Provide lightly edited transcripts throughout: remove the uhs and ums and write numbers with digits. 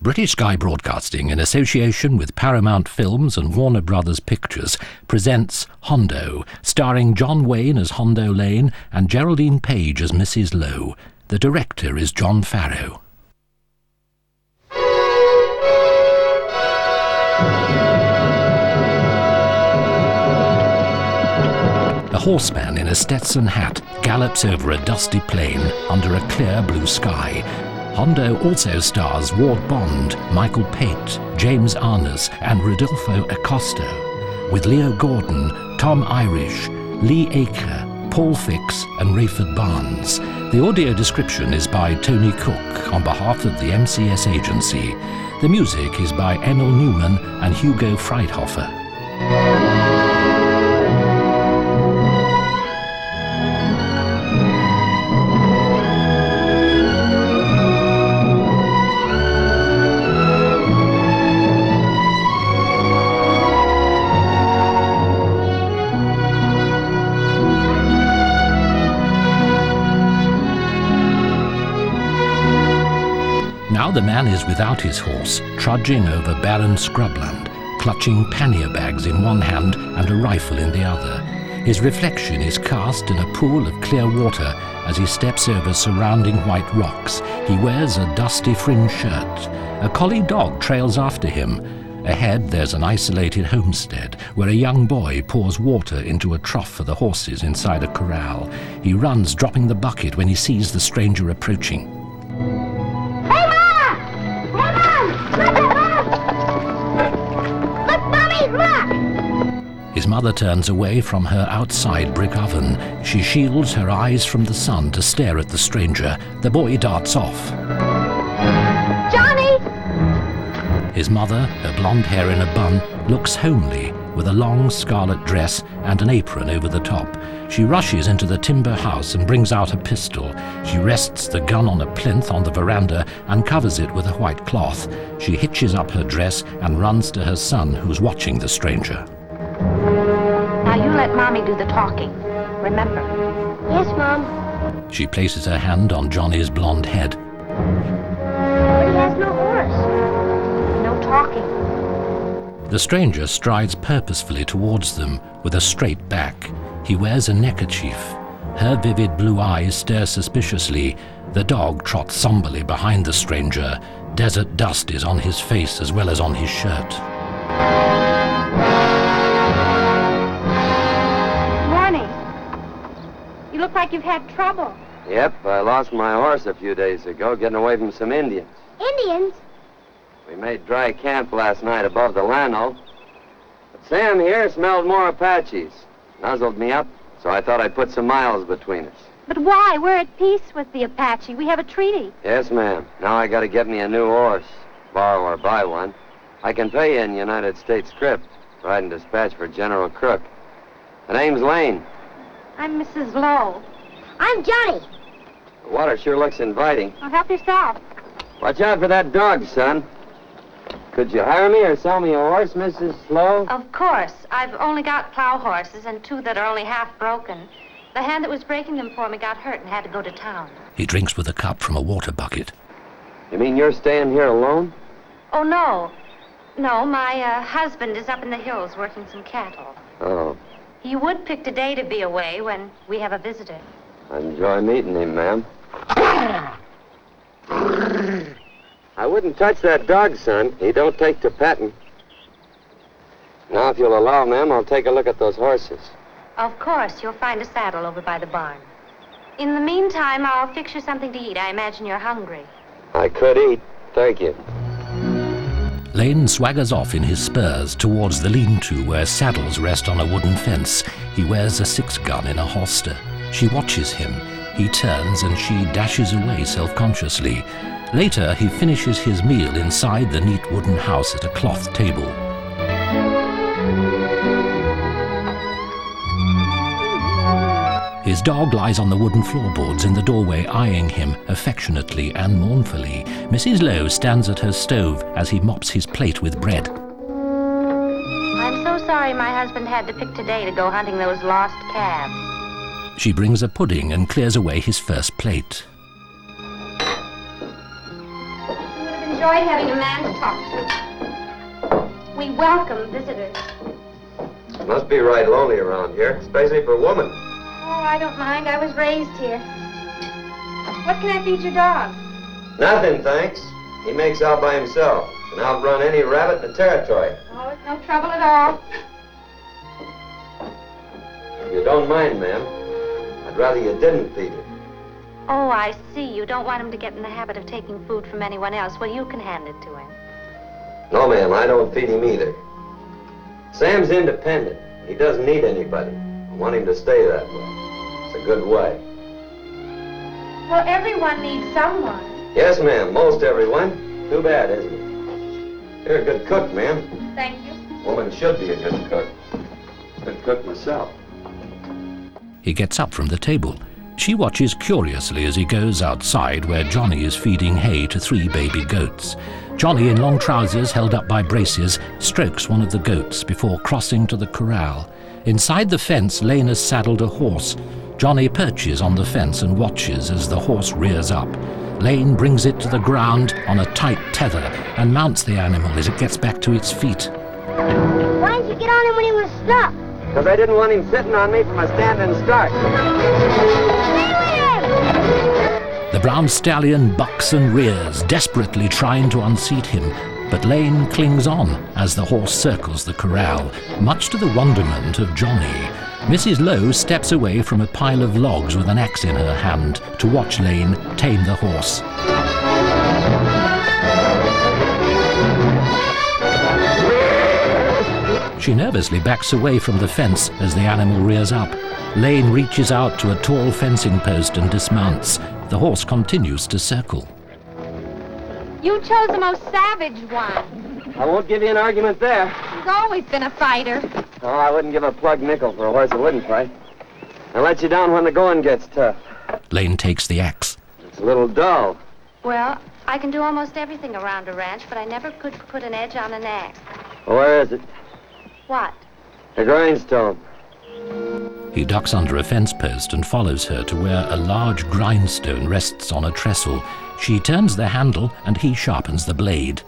British Sky Broadcasting, in association with Paramount Films and Warner Brothers Pictures, presents Hondo, starring John Wayne as Hondo Lane and Geraldine Page as Mrs. Lowe. The director is John Farrow. A horseman in a Stetson hat gallops over a dusty plain under a clear blue sky. Hondo also stars Ward Bond, Michael Pate, James Arness and Rodolfo Acosta, with Leo Gordon, Tom Irish, Lee Aker, Paul Fix and Rayford Barnes. The audio description is by Tony Cook on behalf of the MCS agency. The music is by Emil Newman and Hugo Freidhofer. Now the man is without his horse, trudging over barren scrubland, clutching pannier bags in one hand and a rifle in the other. His reflection is cast in a pool of clear water as he steps over surrounding white rocks. He wears a dusty fringed shirt. A collie dog trails after him. Ahead there's an isolated homestead where a young boy pours water into a trough for the horses inside a corral. He runs, dropping the bucket when he sees the stranger approaching. His mother turns away from her outside brick oven. She shields her eyes from the sun to stare at the stranger. The boy darts off. Johnny! His mother, her blonde hair in a bun, looks homely, with a long scarlet dress and an apron over the top. She rushes into the timber house and brings out a pistol. She rests the gun on a plinth on the veranda and covers it with a white cloth. She hitches up her dress and runs to her son, who's watching the stranger. Now you let Mommy do the talking. Remember? Yes, Mom. She places her hand on Johnny's blonde head. But he has no horse. No talking. The stranger strides purposefully towards them with a straight back. He wears a neckerchief. Her vivid blue eyes stare suspiciously. The dog trots somberly behind the stranger. Desert dust is on his face as well as on his shirt. You look like you've had trouble. Yep, I lost my horse a few days ago, getting away from some Indians. Indians? We made dry camp last night above the Llano. But Sam here smelled more Apaches. Nuzzled me up, so I thought I'd put some miles between us. But why? We're at peace with the Apache. We have a treaty. Yes, ma'am. Now I gotta get me a new horse. Borrow or buy one. I can pay you in United States scrip. Ride and dispatch for General Crook. The name's Lane. I'm Mrs. Lowe. I'm Johnny. The water sure looks inviting. Well, help yourself. Watch out for that dog, son. Could you hire me or sell me a horse, Mrs. Lowe? Of course. I've only got plow horses and two that are only half broken. The hand that was breaking them for me got hurt and had to go to town. He drinks with a cup from a water bucket. You mean you're staying here alone? Oh, no. No, my husband is up in the hills working some cattle. Oh. He would pick today to be away when we have a visitor. I enjoy meeting him, ma'am. I wouldn't touch that dog, son. He don't take to petting. Now, if you'll allow, ma'am, I'll take a look at those horses. Of course. You'll find a saddle over by the barn. In the meantime, I'll fix you something to eat. I imagine you're hungry. I could eat. Thank you. Lane swaggers off in his spurs towards the lean-to where saddles rest on a wooden fence. He wears a 6-gun in a holster. She watches him. He turns and she dashes away self-consciously. Later, he finishes his meal inside the neat wooden house at a cloth table. His dog lies on the wooden floorboards in the doorway, eyeing him affectionately and mournfully. Mrs. Lowe stands at her stove as he mops his plate with bread. I'm so sorry my husband had to pick today to go hunting those lost calves. She brings a pudding and clears away his first plate. enjoyed having a man to talk to. We welcome visitors. Must be right lonely around here, especially for a woman. Oh, I don't mind. I was raised here. What can I feed your dog? Nothing, thanks. He makes out by himself. Can outrun any rabbit in the territory. Oh, it's no trouble at all. If you don't mind, ma'am, I'd rather you didn't feed it. Oh, I see. You don't want him to get in the habit of taking food from anyone else. Well, you can hand it to him. No, ma'am, I don't feed him either. Sam's independent. He doesn't need anybody. I want him to stay that way. It's a good way. Well, everyone needs someone. Yes, ma'am, most everyone. Too bad, isn't it? You're a good cook, ma'am. Thank you. Woman should be a good cook. Good cook myself. He gets up from the table. She watches curiously as he goes outside where Johnny is feeding hay to 3 baby goats. Johnny, in long trousers held up by braces, strokes one of the goats before crossing to the corral. Inside the fence, Lane has saddled a horse. Johnny perches on the fence and watches as the horse rears up. Lane brings it to the ground on a tight tether and mounts the animal as it gets back to its feet. Why didn't you get on him when he was stuck? Because I didn't want him sitting on me from a standing start. The brown stallion bucks and rears, desperately trying to unseat him, but Lane clings on as the horse circles the corral, much to the wonderment of Johnny. Mrs. Lowe steps away from a pile of logs with an axe in her hand to watch Lane tame the horse. She nervously backs away from the fence as the animal rears up. Lane reaches out to a tall fencing post and dismounts. The horse continues to circle. You chose the most savage one. I won't give you an argument there. He's always been a fighter. Oh, I wouldn't give a plug nickel for a horse that wouldn't fight. I'll let you down when the going gets tough. Lane takes the axe. It's a little dull. Well, I can do almost everything around a ranch, but I never could put an edge on an axe. Where is it? What? The grindstone. He ducks under a fence post and follows her to where a large grindstone rests on a trestle. She turns the handle and he sharpens the blade.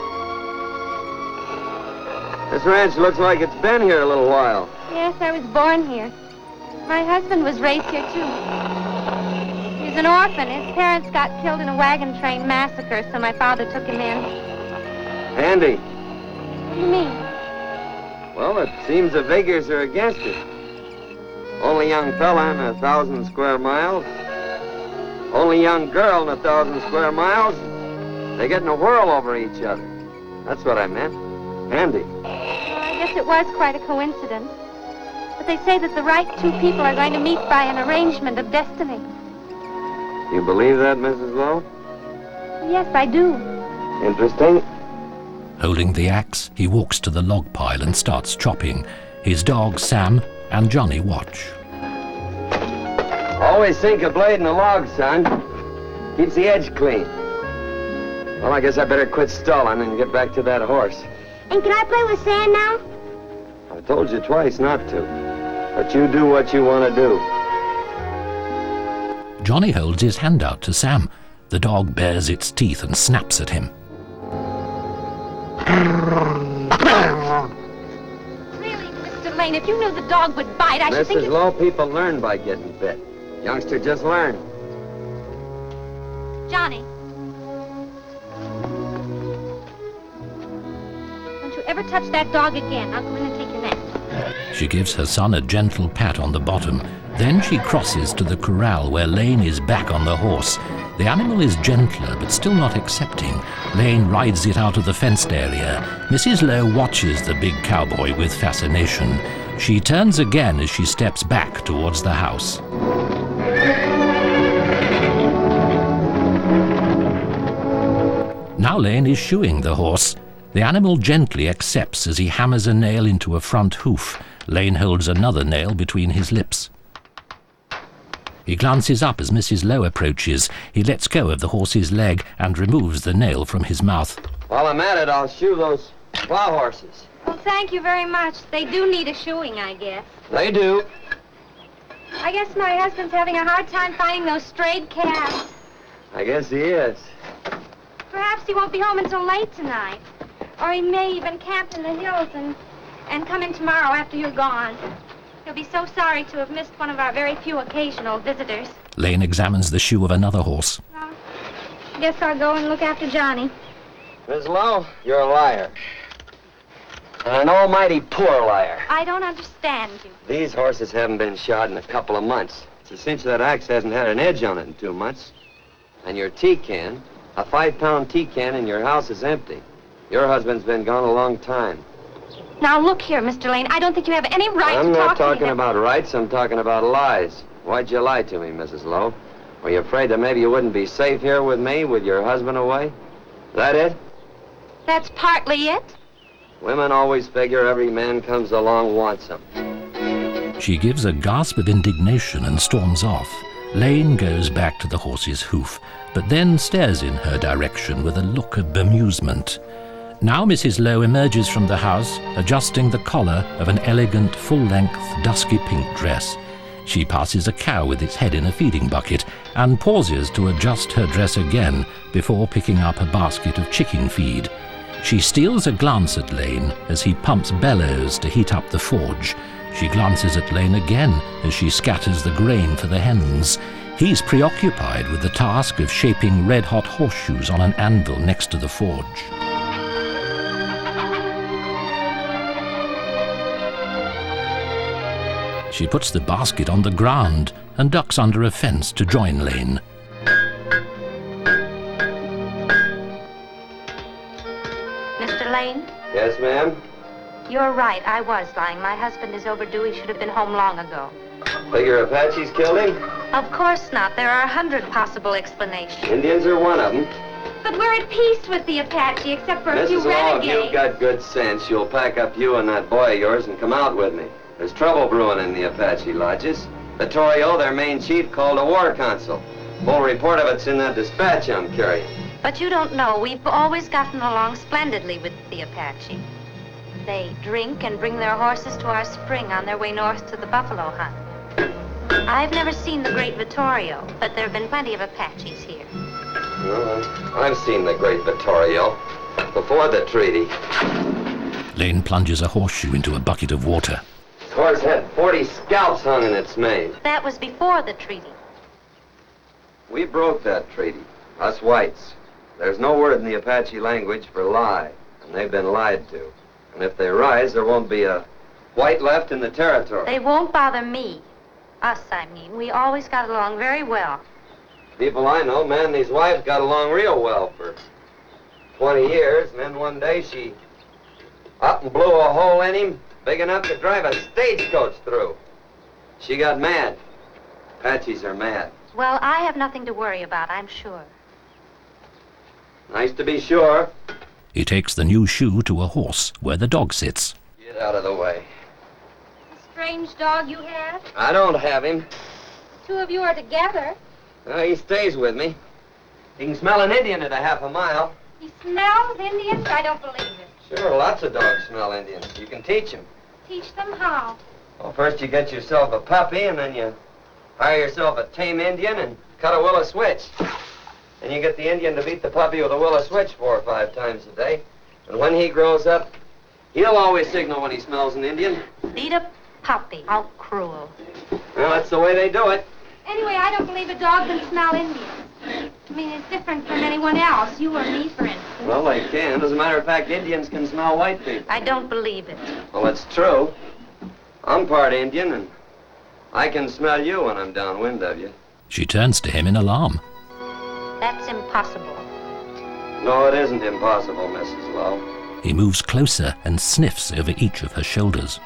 This ranch looks like it's been here a little while. Yes, I was born here. My husband was raised here, too. He's an orphan. His parents got killed in a wagon train massacre, so my father took him in. Andy. What do you mean? Well, it seems the figures are against it. Only young fella in 1,000 square miles. Only young girl in 1,000 square miles. They get in a whirl over each other. That's what I meant. Andy. Well, I guess it was quite a coincidence. But they say that the right 2 people are going to meet by an arrangement of destiny. You believe that, Mrs. Lowe? Yes, I do. Interesting. Holding the axe, he walks to the log pile and starts chopping. His dog, Sam, and Johnny watch. Always sink a blade in a log, son. Keeps the edge clean. Well, I guess I better quit stalling and get back to that horse. And can I play with sand now? I told you twice not to. But you do what you want to do. Johnny holds his hand out to Sam. The dog bares its teeth and snaps at him. Really, Mr. Lane, if you knew the dog would bite, I should think Mrs. Lowe, people learn by getting bit. Youngster just learn. Johnny. Don't you ever touch that dog again. I'll go in and take your nap. She gives her son a gentle pat on the bottom. Then she crosses to the corral where Lane is back on the horse. The animal is gentler, but still not accepting. Lane rides it out of the fenced area. Mrs. Lowe watches the big cowboy with fascination. She turns again as she steps back towards the house. Now Lane is shoeing the horse. The animal gently accepts as he hammers a nail into a front hoof. Lane holds another nail between his lips. He glances up as Mrs. Lowe approaches. He lets go of the horse's leg and removes the nail from his mouth. While I'm at it, I'll shoe those plow horses. Well, thank you very much. They do need a shoeing, I guess. They do. I guess my husband's having a hard time finding those strayed calves. I guess he is. Perhaps he won't be home until late tonight. Or he may even camp in the hills and come in tomorrow after you're gone. He'll be so sorry to have missed one of our very few occasional visitors. Lane examines the shoe of another horse. Well, I guess I'll go and look after Johnny. Miss Lowe, you're a liar. And an almighty poor liar. I don't understand you. These horses haven't been shod in a couple of months. It's a cinch that axe hasn't had an edge on it in 2 months. And your tea can, a 5-pound tea can in your house is empty. Your husband's been gone a long time. Now look here, Mr. Lane. I don't think you have any right I'm to not talk to me talking about rights, I'm talking about lies. Why'd you lie to me, Mrs. Lowe? Were you afraid that maybe you wouldn't be safe here with me, with your husband away? That it? That's partly it. Women always figure every man comes along wants them. She gives a gasp of indignation and storms off. Lane goes back to the horse's hoof, but then stares in her direction with a look of bemusement. Now Mrs. Lowe emerges from the house, adjusting the collar of an elegant, full-length, dusky pink dress. She passes a cow with its head in a feeding bucket and pauses to adjust her dress again before picking up a basket of chicken feed. She steals a glance at Lane as he pumps bellows to heat up the forge. She glances at Lane again as she scatters the grain for the hens. He's preoccupied with the task of shaping red-hot horseshoes on an anvil next to the forge. She puts the basket on the ground and ducks under a fence to join Lane. Mr. Lane? Yes, ma'am? You're right. I was lying. My husband is overdue. He should have been home long ago. Figure Apaches killed him? Of course not. There are 100 possible explanations. Indians are one of them. But we're at peace with the Apache, except for a Mrs. few Law, if renegades. you've got good sense, you'll pack up you and that boy of yours and come out with me. There's trouble brewing in the Apache lodges. Vittorio, their main chief, called a war council. Full report of it's in that dispatch I'm carrying. But you don't know, we've always gotten along splendidly with the Apache. They drink and bring their horses to our spring on their way north to the buffalo hunt. I've never seen the great Vittorio, but there have been plenty of Apaches here. Well, I've seen the great Vittorio before the treaty. Lane plunges a horseshoe into a bucket of water. His horse had 40 scalps hung in its mane. That was before the treaty. We broke that treaty, us whites. There's no word in the Apache language for lie, and they've been lied to. And if they rise, there won't be a white left in the territory. They won't bother me. Us, I mean. We always got along very well. People I know, man, these wives got along real well for 20 years, and then one day she up and blew a hole in him big enough to drive a stagecoach through. She got mad. Apaches are mad. Well, I have nothing to worry about, I'm sure. Nice to be sure. He takes the new shoe to a horse where the dog sits. Get out of the way. Strange dog you have? I don't have him. Two of you are together. He stays with me. He can smell an Indian at a half a mile. He smells Indians? I don't believe it. Sure, lots of dogs smell Indians. You can teach them. Teach them how? Well, first you get yourself a puppy, and then you hire yourself a tame Indian and cut a willow switch. And you get the Indian to beat the puppy with a willow switch 4 or 5 times a day. And when he grows up, he'll always signal when he smells an Indian. Beat a puppy. How cruel. Well, that's the way they do it. Anyway, I don't believe a dog can smell Indians. I mean, it's different from anyone else. You or me, for instance. Well, they can. As a matter of fact, Indians can smell white people. I don't believe it. Well, it's true. I'm part Indian, and I can smell you when I'm downwind of you. She turns to him in alarm. That's impossible. No, it isn't impossible, Mrs. Lowe. He moves closer and sniffs over each of her shoulders.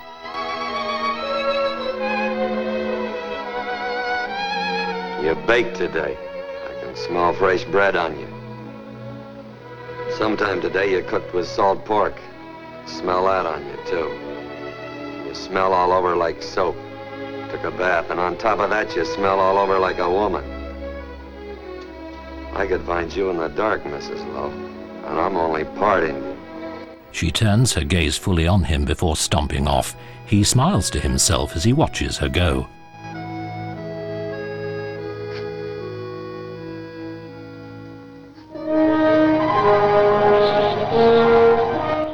You're baked today. I can smell fresh bread on you. Sometime today you cooked with salt pork. Smell that on you, too. You smell all over like soap. Took a bath, and on top of that, you smell all over like a woman. I could find you in the dark, Mrs. Lowe, and I'm only part Indian. She turns her gaze fully on him before stomping off. He smiles to himself as he watches her go.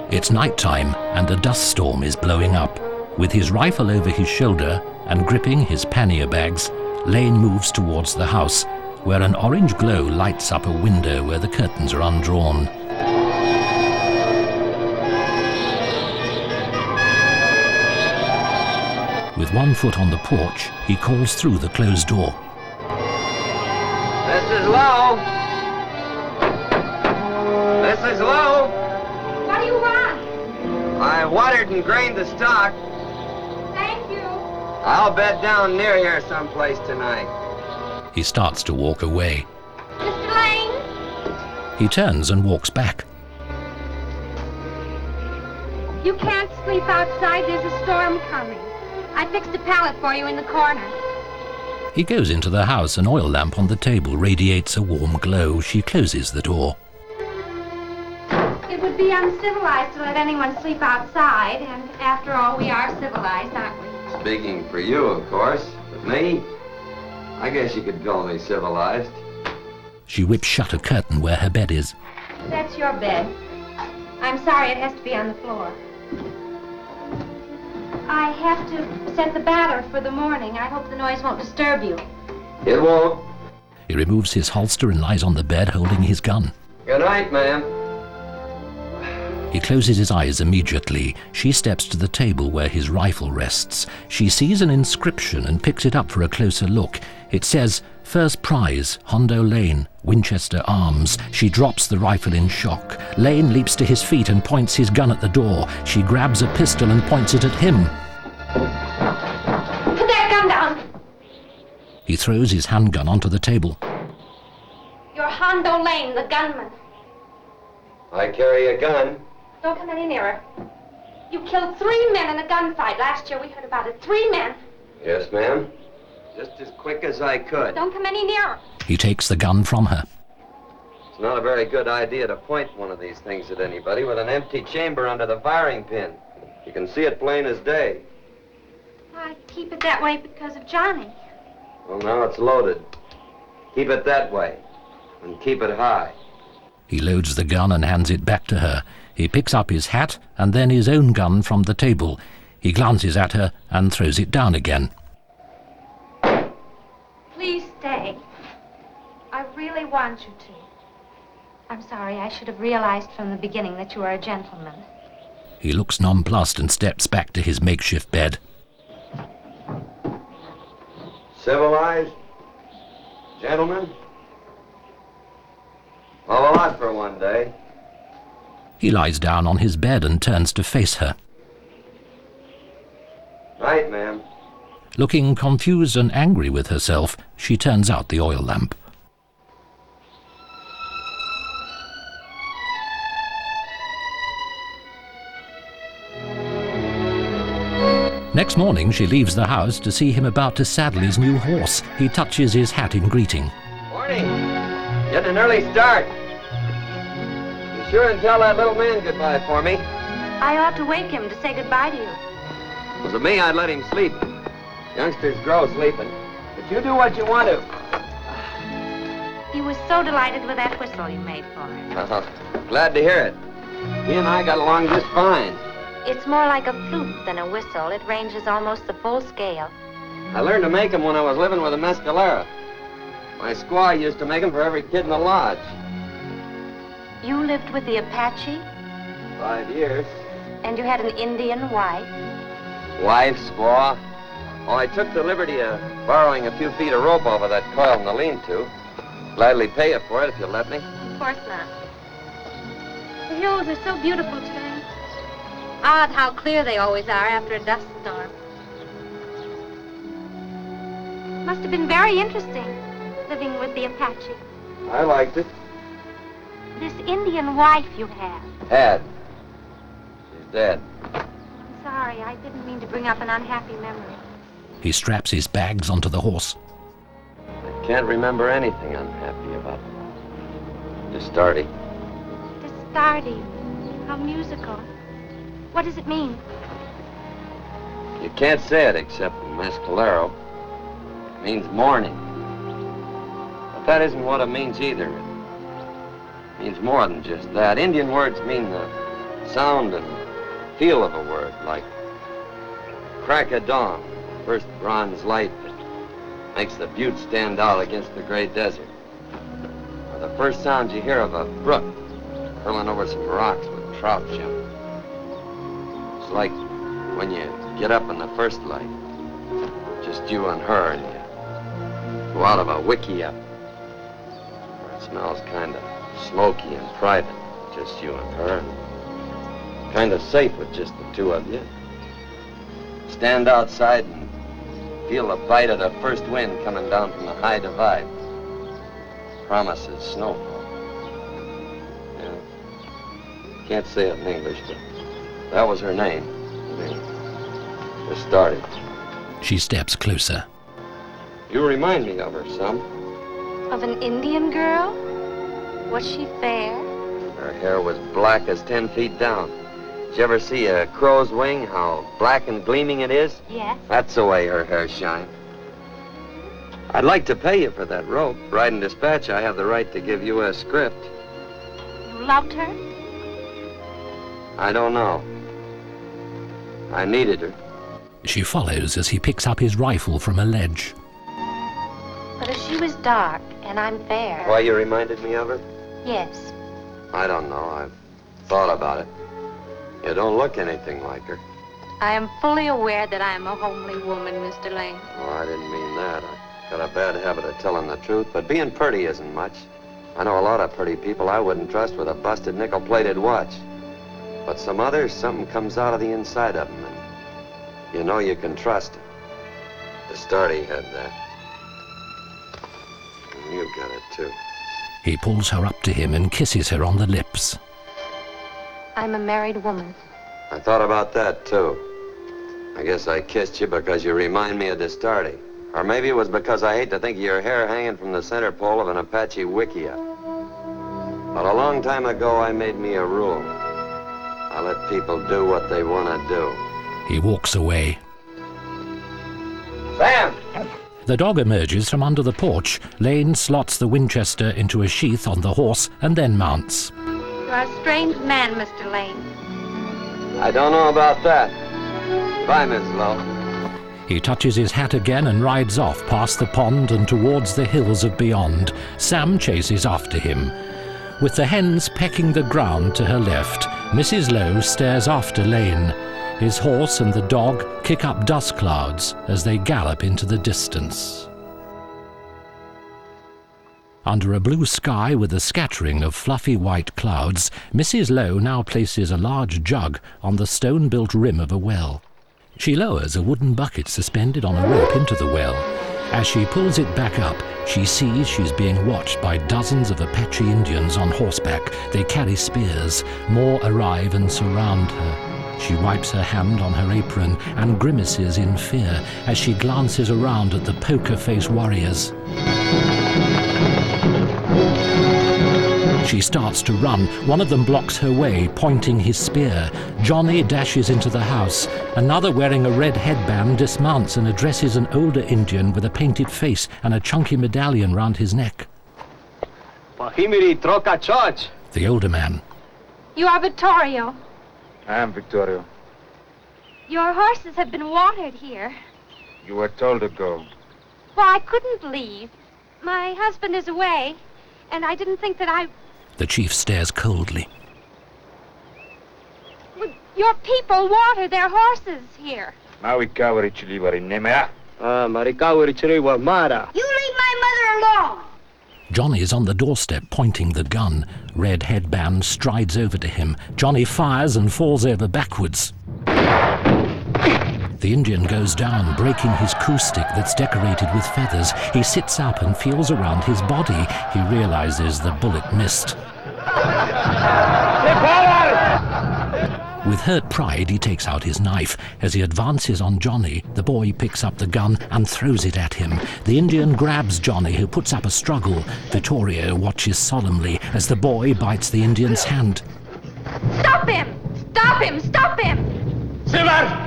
It's nighttime and a dust storm is blowing up. With his rifle over his shoulder and gripping his pannier bags, Lane moves towards the house, where an orange glow lights up a window where the curtains are undrawn. With one foot on the porch, he calls through the closed door. Mrs. Lowe! Mrs. Lowe! What do you want? I watered and grained the stock. Thank you. I'll bed down near here someplace tonight. He starts to walk away. Mr. Lane? He turns and walks back. You can't sleep outside. There's a storm coming. I fixed a pallet for you in the corner. He goes into the house. An oil lamp on the table radiates a warm glow. She closes the door. It would be uncivilized to let anyone sleep outside, and after all, we are civilized, aren't we? Speaking for you, of course. But me, I guess you could call me civilized. She whips shut a curtain where her bed is. That's your bed. I'm sorry it has to be on the floor. I have to set the batter for the morning. I hope the noise won't disturb you. It won't. He removes his holster and lies on the bed holding his gun. Good night, ma'am. He closes his eyes immediately. She steps to the table where his rifle rests. She sees an inscription and picks it up for a closer look. It says, "First prize, Hondo Lane, Winchester Arms." She drops the rifle in shock. Lane leaps to his feet and points his gun at the door. She grabs a pistol and points it at him. Put that gun down. He throws his handgun onto the table. You're Hondo Lane, the gunman. I carry a gun. Don't come any nearer. You killed 3 men in a gunfight. Last year we heard about it. 3 men. Yes, ma'am. Just as quick as I could. Don't come any nearer. He takes the gun from her. It's not a very good idea to point one of these things at anybody with an empty chamber under the firing pin. You can see it plain as day. I keep it that way because of Johnny. Well, now it's loaded. Keep it that way. And keep it high. He loads the gun and hands it back to her. He picks up his hat and then his own gun from the table. He glances at her and throws it down again. Please stay. I really want you to. I'm sorry, I should have realized from the beginning that you are a gentleman. He looks nonplussed and steps back to his makeshift bed. Civilized? Gentlemen? Well, a lot for one day. He lies down on his bed and turns to face her. Night, ma'am. Looking confused and angry with herself, she turns out the oil lamp. Next morning, she leaves the house to see him about to saddle his new horse. He touches his hat in greeting. Morning. Getting an early start. Be sure and tell that little man goodbye for me. I ought to wake him to say goodbye to you. Was it me, I'd let him sleep. Youngsters grow sleeping. But you do what you want to. He was so delighted with that whistle you made for him. Glad to hear it. He and I got along just fine. It's more like a flute than a whistle. It ranges almost the full scale. I learned to make them when I was living with a mescalera. My squaw used to make them for every kid in the lodge. You lived with the Apache? 5 years. And you had an Indian wife? Wife, squaw. Oh, I took the liberty of borrowing a few feet of rope over that coil in the lean-to. Gladly pay you for it if you'll let me. Of course not. The hills are so beautiful today. Odd how clear they always are after a dust storm. Must have been very interesting, living with the Apache. I liked it. This Indian wife you have. Had. She's dead. I'm sorry, I didn't mean to bring up an unhappy memory. He straps his bags onto the horse. I can't remember anything I'm happy about. Distardi. Distardi. How musical. What does it mean? You can't say it except in Mescalero. It means morning. But that isn't what it means either. It means more than just that. Indian words mean the sound and feel of a word, like crack of dawn, first bronze light that makes the butte stand out against the gray desert. Or the first sound you hear of a brook hurling over some rocks with trout jumping. It's like when you get up in the first light, just you and her, and you go out of a wickiup, where it smells kind of smoky and private, just you and her, and kind of safe with just the two of you. Stand outside and feel the bite of the first wind coming down from the high divide. Promises snowfall. Yeah. Can't say it in English, but that was her name. Just started. She steps closer. You remind me of her some. Of an Indian girl? Was she fair? Her hair was black as 10 feet down. Did you ever see a crow's wing, how black and gleaming it is? Yes. That's the way her hair shined. I'd like to pay you for that rope. Right in dispatch, I have the right to give you a script. You loved her? I don't know. I needed her. She follows as he picks up his rifle from a ledge. But if she was dark and I'm fair... Why you reminded me of her? Yes. I don't know. I've thought about it. You don't look anything like her. I am fully aware that I am a homely woman, Mr. Lane. Oh, I didn't mean that. I got a bad habit of telling the truth, but being pretty isn't much. I know a lot of pretty people I wouldn't trust with a busted nickel-plated watch. But some others, something comes out of the inside of them, and you know you can trust them. Destardi had that. And you got it, too. He pulls her up to him and kisses her on the lips. I'm a married woman. I thought about that, too. I guess I kissed you because you remind me of Destardi. Or maybe it was because I hate to think of your hair hanging from the center pole of an Apache wickiup. But a long time ago, I made me a rule. I let people do what they want to do. He walks away. Sam! The dog emerges from under the porch. Lane slots the Winchester into a sheath on the horse and then mounts. You are a strange man, Mr. Lane. I don't know about that. Bye, Miss Lowe. He touches his hat again and rides off past the pond and towards the hills of beyond. Sam chases after him. With the hens pecking the ground to her left, Mrs. Lowe stares after Lane. His horse and the dog kick up dust clouds as they gallop into the distance. Under a blue sky with a scattering of fluffy white clouds, Mrs. Lowe now places a large jug on the stone-built rim of a well. She lowers a wooden bucket suspended on a rope into the well. As she pulls it back up, she sees she's being watched by dozens of Apache Indians on horseback. They carry spears. More arrive and surround her. She wipes her hand on her apron and grimaces in fear as she glances around at the poker-faced warriors. She starts to run. One of them blocks her way, pointing his spear. Johnny dashes into the house. Another wearing a red headband dismounts and addresses an older Indian with a painted face and a chunky medallion round his neck. Pahimiri Troca Church. The older man. You are Vittorio. I am Vittorio. Your horses have been watered here. You were told to go. Well, I couldn't leave. My husband is away, and I didn't think that I... The chief stares coldly. Your people water their horses here. You leave my mother alone. Johnny is on the doorstep pointing the gun. Red headband strides over to him. Johnny fires and falls over backwards. The Indian goes down, breaking his coup stick that's decorated with feathers. He sits up and feels around his body. He realizes the bullet missed. With hurt pride, he takes out his knife. As he advances on Johnny, the boy picks up the gun and throws it at him. The Indian grabs Johnny, who puts up a struggle. Vittorio watches solemnly as the boy bites the Indian's hand. Stop him! Stop him! Stop him! Silver!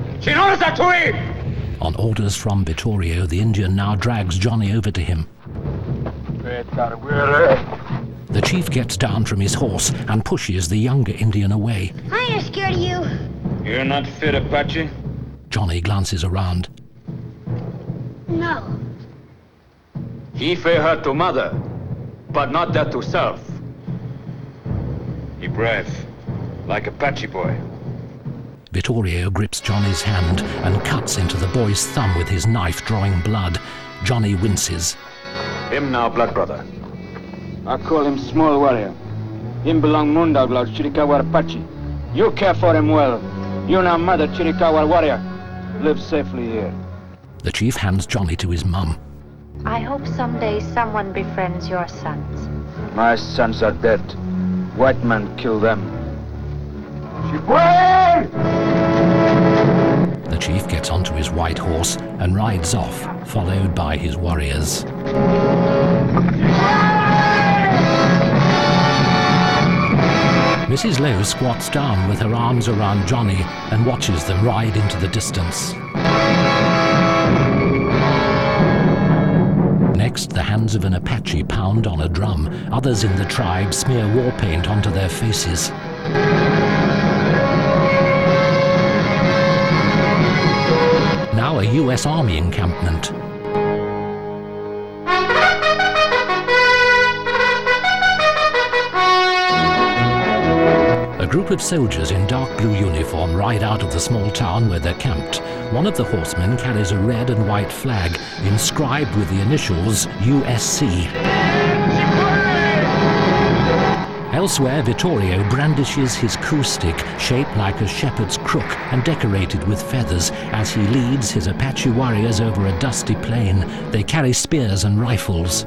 On orders from The Indian now drags Johnny over to him. The chief gets down from his horse and pushes the younger Indian away. I ain't scared of you. You're not fit, Apache? Johnny glances around. No. He fear her to mother, but not that to self. He brave, like Apache boy. Vittorio grips Johnny's hand and cuts into the boy's thumb with his knife, drawing blood. Johnny winces. Him now blood brother. I call him small warrior. Him belong Munda blood, Chiricahua Apache. You care for him well. You now mother Chiricahua warrior. Live safely here. The chief hands Johnny to his mum. I hope someday someone befriends your sons. My sons are dead. White man kill them. The chief gets onto his white horse and rides off, followed by his warriors. Mrs. Lowe squats down with her arms around Johnny and watches them ride into the distance. Next, the hands of an Apache pound on a drum. Others in the tribe smear war paint onto their faces. Now a US Army encampment. A group of soldiers in dark blue uniform ride out of the small town where they're camped. One of the horsemen carries a red and white flag inscribed with the initials USC. Elsewhere, Vittorio brandishes his coup stick, shaped like a shepherd's crook and decorated with feathers, as he leads his Apache warriors over a dusty plain. They carry spears and rifles.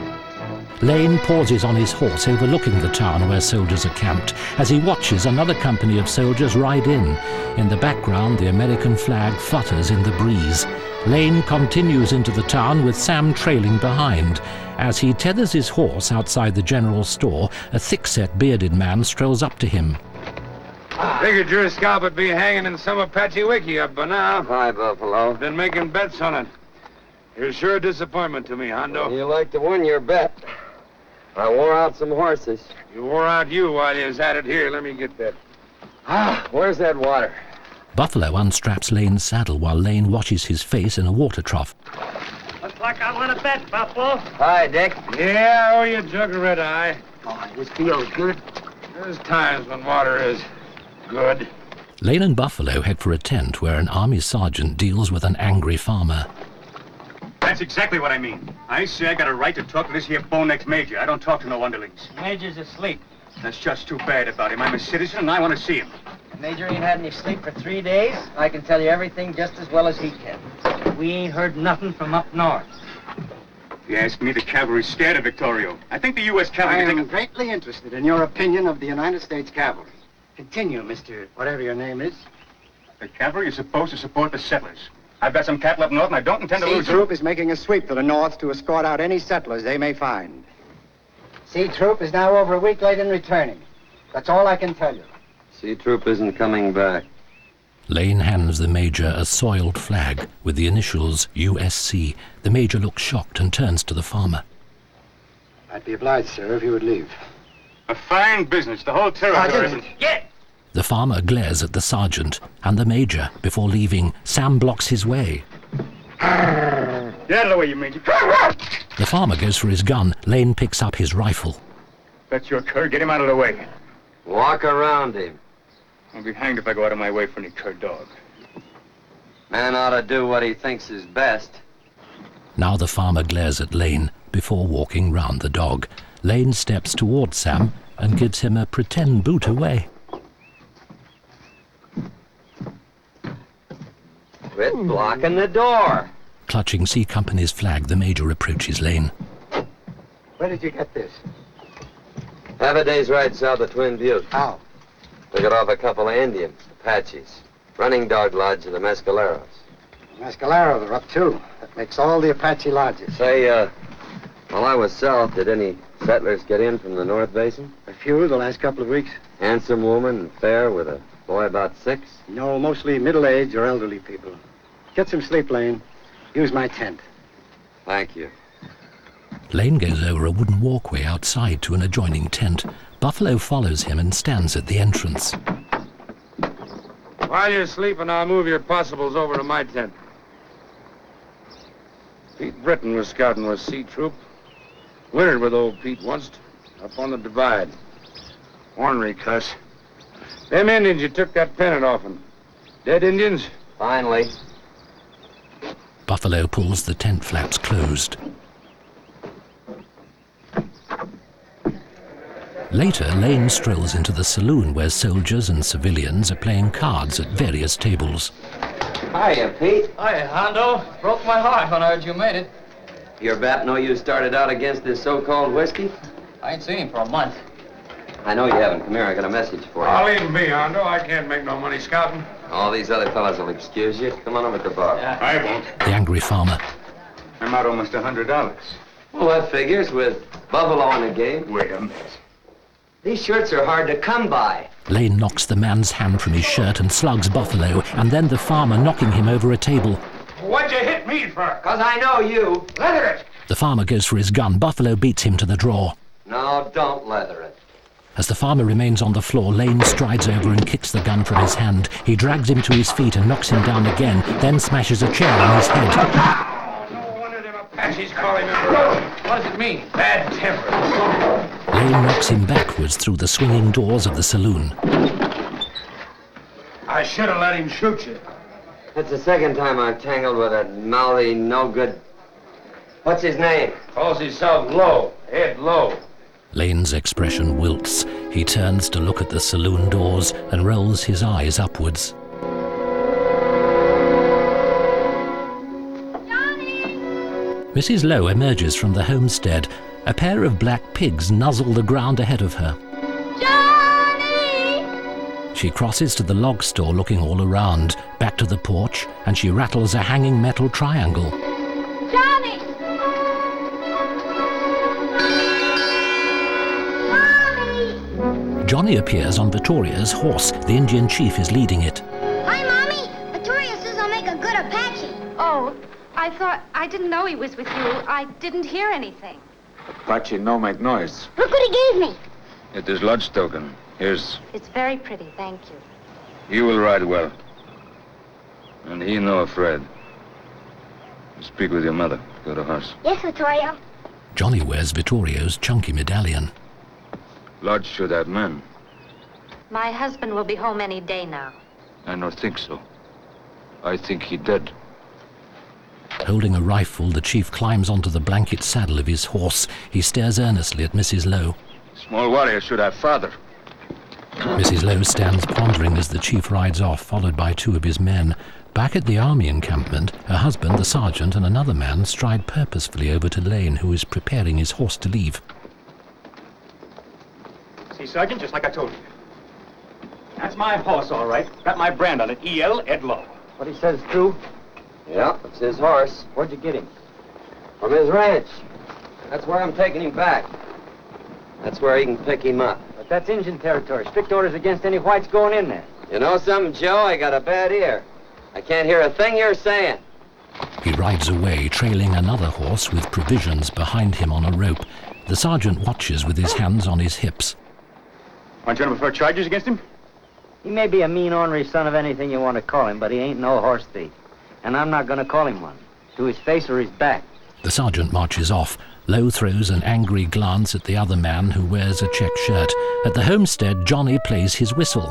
Lane pauses on his horse overlooking the town where soldiers are camped as he watches another company of soldiers ride in. In the background, the American flag flutters in the breeze. Lane continues into the town with Sam trailing behind. As he tethers his horse outside the general store, a thick-set bearded man strolls up to him. Figured your scalp would be hanging in some Apache wiki up by now. Hi, Buffalo. Been making bets on it. You're sure a disappointment to me, Hondo. You like to win your bet. I wore out some horses. You wore out you while you was at it. Here, let me get that. Where's that water? Buffalo unstraps Lane's saddle while Lane washes his face in a water trough. Looks like I want to bet, Buffalo. Hi, Dick. Yeah, I owe you a jug of red eye. Oh, this feels good. There's times when water is good. Lane and Buffalo head for a tent where an army sergeant deals with an angry farmer. That's exactly what I mean. I say I got a right to talk to this here bone-necked major. I don't talk to no underlings. Major's asleep. That's just too bad about him. I'm a citizen and I want to see him. The Major ain't had any sleep for 3 days. I can tell you everything just as well as he can. We ain't heard nothing from up north. If you ask me, the cavalry's scared of Victorio. I think the U.S. cavalry... I am greatly interested in your opinion of the United States cavalry. Continue, Mr. whatever your name is. The cavalry is supposed to support the settlers. I've got some cattle up north, and I don't intend to lose C Troop is making a sweep to the north to escort out any settlers they may find. C Troop is now over a week late in returning. That's all I can tell you. C Troop isn't coming back. Lane hands the major a soiled flag with the initials USC. The major looks shocked and turns to the farmer. I'd be obliged, sir, if you would leave. A fine business. The whole territory isn't... Get! The farmer glares at the sergeant and the major. Before leaving, Sam blocks his way. Get out of the way, you major. The farmer goes for his gun. Lane picks up his rifle. That's your cur. Get him out of the way. Walk around him. I'll be hanged if I go out of my way for any cur dog. Man ought to do what he thinks is best. Now the farmer glares at Lane before walking round the dog. Lane steps towards Sam and gives him a pretend boot away. Quit blocking the door. Clutching C Company's flag, the major approaches Lane. Where did you get this? Have a day's ride south of Twin Butte. How? We got off a couple of Indians, Apaches. Running dog lodge of the Mescaleros. Mescalero, they're up too. That makes all the Apache lodges. Say, while I was south, did any settlers get in from the North Basin? A few the last couple of weeks. Handsome woman, fair, with a boy about 6? No, mostly middle-aged or elderly people. Get some sleep, Lane. Use my tent. Thank you. Lane goes over a wooden walkway outside to an adjoining tent. Buffalo follows him and stands at the entrance. While you're sleeping, I'll move your possibles over to my tent. Pete Britton was scouting with C Troop. Wintered with old Pete once, up on the divide. Ornery cuss. Them Indians you took that pennant off them. Dead Indians? Finally. Buffalo pulls the tent flaps closed. Later, Lane strolls into the saloon where soldiers and civilians are playing cards at various tables. Hiya, Pete. Hi, Hondo. Broke my heart when I heard you made it. Your bat know you started out against this so-called whiskey? I ain't seen him for a month. I know you haven't. Come here, I got a message for you. I'll leave him be, Hondo. I can't make no money scouting. All these other fellas will excuse you. Come on over to the bar. Yeah. I won't. The angry farmer. I'm out almost $100. Well, that figures with Buffalo in the game. Wait a minute. These shirts are hard to come by. Lane knocks the man's hand from his shirt and slugs Buffalo, and then the farmer knocking him over a table. What'd you hit me for? 'Cause I know you. Leather it! The farmer goes for his gun. Buffalo beats him to the draw. No, don't leather it. As the farmer remains on the floor, Lane strides over and kicks the gun from his hand. He drags him to his feet and knocks him down again, then smashes a chair on his head. Oh, no wonder them Apaches call him a... What does it mean? Bad temper. Lane knocks him backwards through the swinging doors of the saloon. I should have let him shoot you. That's the second time I've tangled with that mouthy, no-good... What's his name? Calls himself Low, head low. Lane's expression wilts. He turns to look at the saloon doors and rolls his eyes upwards. Johnny! Mrs. Lowe emerges from the homestead. A pair of black pigs nuzzle the ground ahead of her. Johnny! She crosses to the log store looking all around, back to the porch, and she rattles a hanging metal triangle. Johnny! Johnny appears on Vittoria's horse. The Indian chief is leading it. Hi, Mommy. Victoria says I'll make a good Apache. Oh, I didn't know he was with you. I didn't hear anything. Apache no make noise. Look what he gave me. It is lodge token. Here's... It's very pretty, thank you. He will ride well. And he no afraid. Speak with your mother. Go to horse. Yes, Victoria. Johnny wears Vittorio's chunky medallion. Lodge should have men. My husband will be home any day now. I don't think so. I think he dead. Holding a rifle, the chief climbs onto the blanket saddle of his horse. He stares earnestly at Mrs. Lowe. Small warrior should have father. Mrs. Lowe stands pondering as the chief rides off, followed by two of his men. Back at the army encampment, her husband, the sergeant, and another man stride purposefully over to Lane, who is preparing his horse to leave. See, Sergeant, just like I told you. That's my horse, all right. Got my brand on it, E.L. Ed Lowe. What he says is true? Yeah, it's his horse. Where'd you get him? From his ranch. That's where I'm taking him back. That's where he can pick him up. But that's Indian territory. Strict orders against any whites going in there. You know something, Joe? I got a bad ear. I can't hear a thing you're saying. He rides away, trailing another horse with provisions behind him on a rope. The sergeant watches with his hands on his hips. Want gentlemen prefer charges against him? He may be a mean, ornery son of anything you want to call him, but he ain't no horse thief. And I'm not going to call him one. To his face or his back. The sergeant marches off. Lowe throws an angry glance at the other man who wears a check shirt. At the homestead, Johnny plays his whistle.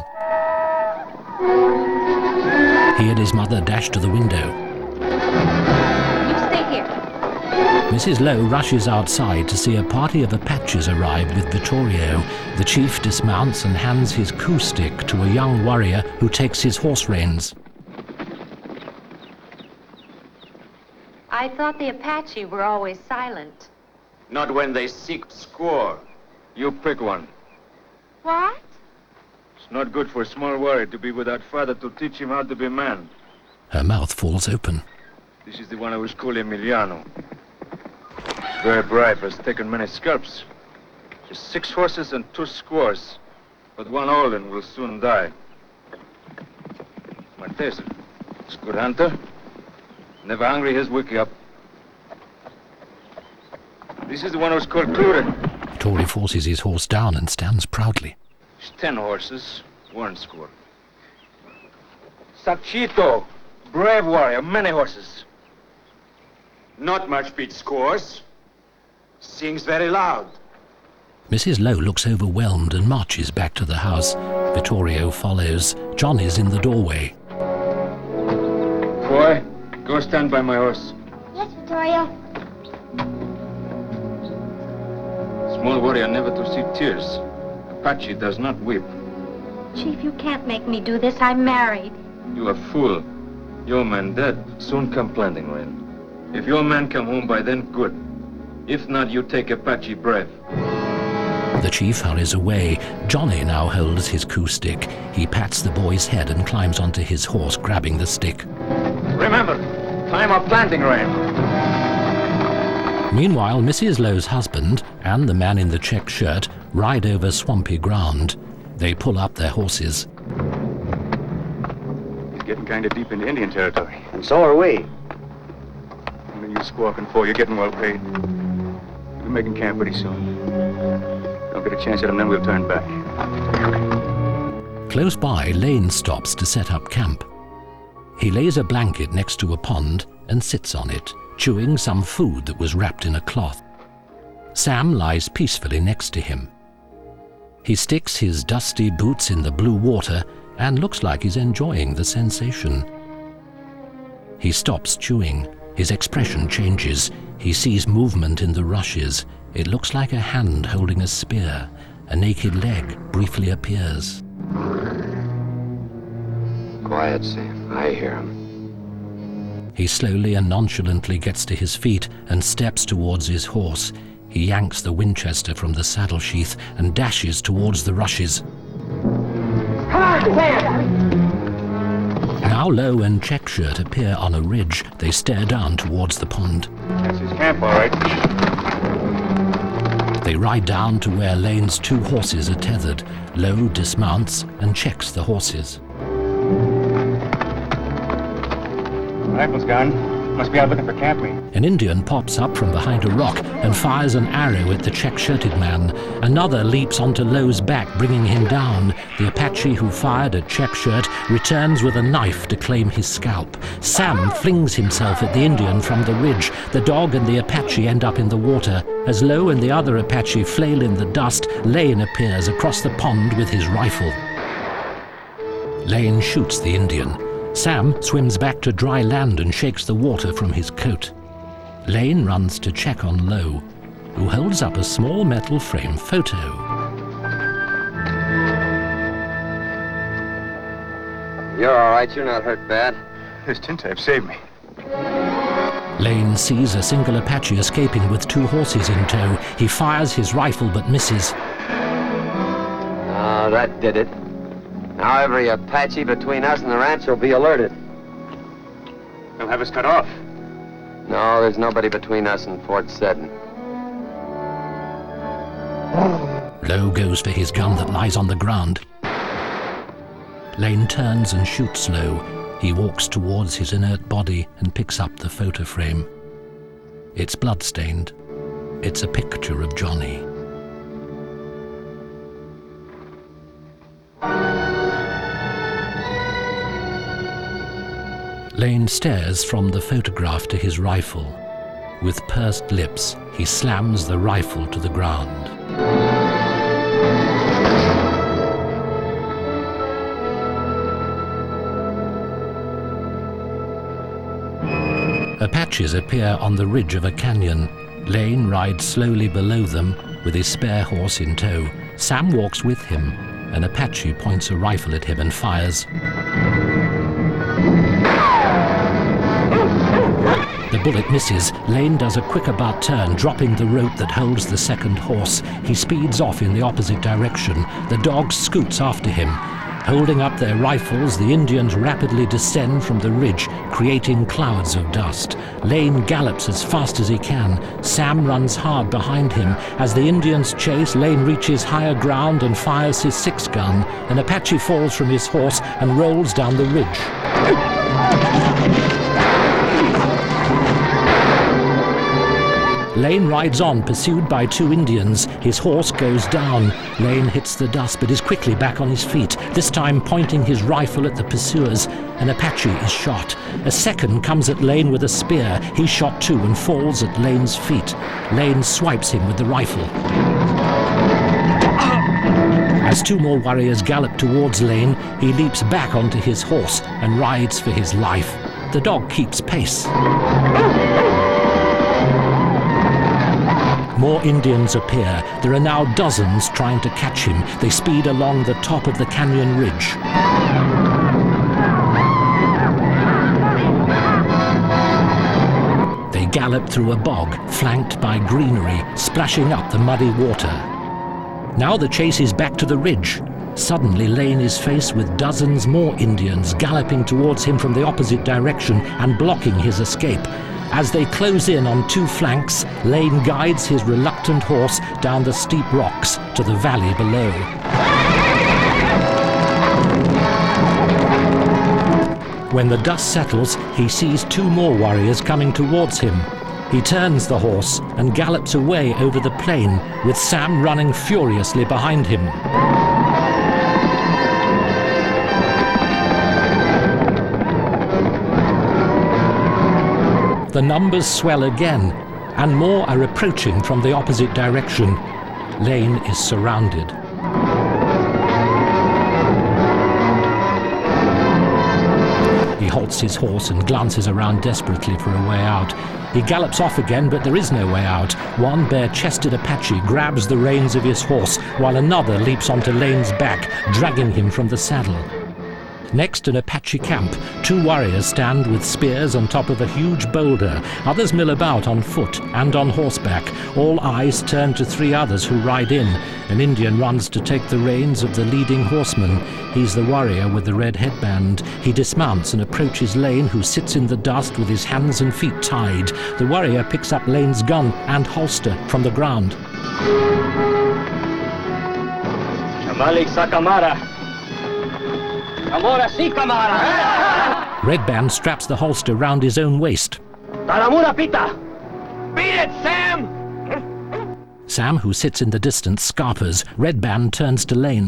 He and his mother dash to the window. You stay here. Mrs. Lowe rushes outside to see a party of Apaches arrive with Vittorio. The chief dismounts and hands his coup stick to a young warrior who takes his horse reins. I thought the Apache were always silent. Not when they seek score. You pick one. What? It's not good for a small warrior to be without father to teach him how to be man. Her mouth falls open. This is the one I was called Emiliano. Very brave, has taken many scalps. Just 6 horses and 2 squaws. But one old one will soon die. Martesa, it's a good hunter. Never hungry his wiki up. This is the one who's called Clure. Tory forces his horse down and stands proudly. It's 10 horses, 1 score. Sachito, brave warrior, many horses. Not much beats scores. Sings very loud. Mrs. Lowe looks overwhelmed and marches back to the house. Vittorio follows. John is in the doorway. Boy, go stand by my horse. Yes, Vittorio. Small warrior never to see tears. Apache does not weep. Chief, you can't make me do this. I'm married. You a fool. Your man dead. Soon come planting rain. If your man come home by then, good. If not, you take Apache brave. The chief hurries away. Johnny now holds his coup stick. He pats the boy's head and climbs onto his horse, grabbing the stick. Remember, time of planting rain. Meanwhile, Mrs. Lowe's husband and the man in the check shirt ride over swampy ground. They pull up their horses. He's getting kind of deep into Indian territory. And so are we. What are you squawking for? You're getting well paid. We'll be making camp pretty soon. Don't get a chance at him, then we'll turn back. Close by, Lane stops to set up camp. He lays a blanket next to a pond and sits on it, chewing some food that was wrapped in a cloth. Sam lies peacefully next to him. He sticks his dusty boots in the blue water and looks like he's enjoying the sensation. He stops chewing. His expression changes. He sees movement in the rushes. It looks like a hand holding a spear. A naked leg briefly appears. Quiet, Sam. I hear him. He slowly and nonchalantly gets to his feet and steps towards his horse. He yanks the Winchester from the saddle sheath and dashes towards the rushes. Come on, Sam! Now Lowe and Checkshirt appear on a ridge. They stare down towards the pond. That's his camp, all right. They ride down to where Lane's 2 horses are tethered. Lowe dismounts and checks the horses. Rifle's gone. Must be out looking for camp meat. An Indian pops up from behind a rock and fires an arrow at the check-shirted man. Another leaps onto Lowe's back, bringing him down. The Apache who fired at Checkshirt returns with a knife to claim his scalp. Sam flings himself at the Indian from the ridge. The dog and the Apache end up in the water. As Lowe and the other Apache flail in the dust, Lane appears across the pond with his rifle. Lane shoots the Indian. Sam swims back to dry land and shakes the water from his coat. Lane runs to check on Lowe, who holds up a small metal frame photo. You're all right. You're not hurt bad. This tintype saved me. Lane sees a single Apache escaping with 2 horses in tow. He fires his rifle but misses. Oh, that did it. Now every Apache between us and the ranch will be alerted. They'll have us cut off. No, there's nobody between us and Fort Seddon. Lowe goes for his gun that lies on the ground. Lane turns and shoots Lowe. He walks towards his inert body and picks up the photo frame. It's blood-stained. It's a picture of Johnny. Lane stares from the photograph to his rifle. With pursed lips, he slams the rifle to the ground. Apaches appear on the ridge of a canyon. Lane rides slowly below them with his spare horse in tow. Sam walks with him. An Apache points a rifle at him and fires. The bullet misses. Lane does a quick about turn, dropping the rope that holds the second horse. He speeds off in the opposite direction. The dog scoots after him. Holding up their rifles, the Indians rapidly descend from the ridge, creating clouds of dust. Lane gallops as fast as he can. Sam runs hard behind him. As the Indians chase, Lane reaches higher ground and fires his 6-gun. An Apache falls from his horse and rolls down the ridge. Lane rides on, pursued by 2 Indians. His horse goes down. Lane hits the dust, but is quickly back on his feet, this time pointing his rifle at the pursuers. An Apache is shot. A second comes at Lane with a spear. He's shot too and falls at Lane's feet. Lane swipes him with the rifle. As 2 more warriors gallop towards Lane, he leaps back onto his horse and rides for his life. The dog keeps pace. More Indians appear. There are now dozens trying to catch him. They speed along the top of the canyon ridge. They gallop through a bog, flanked by greenery, splashing up the muddy water. Now the chase is back to the ridge. Suddenly, Lane is faced with dozens more Indians galloping towards him from the opposite direction and blocking his escape. As they close in on 2 flanks, Lane guides his reluctant horse down the steep rocks to the valley below. When the dust settles, he sees 2 more warriors coming towards him. He turns the horse and gallops away over the plain, with Sam running furiously behind him. The numbers swell again, and more are approaching from the opposite direction. Lane is surrounded. He halts his horse and glances around desperately for a way out. He gallops off again, but there is no way out. One bare-chested Apache grabs the reins of his horse, while another leaps onto Lane's back, dragging him from the saddle. Next, an Apache camp. 2 warriors stand with spears on top of a huge boulder. Others mill about on foot and on horseback. All eyes turn to 3 others who ride in. An Indian runs to take the reins of the leading horseman. He's the warrior with the red headband. He dismounts and approaches Lane, who sits in the dust with his hands and feet tied. The warrior picks up Lane's gun and holster from the ground. Chamalik Sakamara. Red Band straps the holster round his own waist. Talamura Pita! Beat it, Sam! Sam, who sits in the distance, scarpers. Red Band turns to Lane.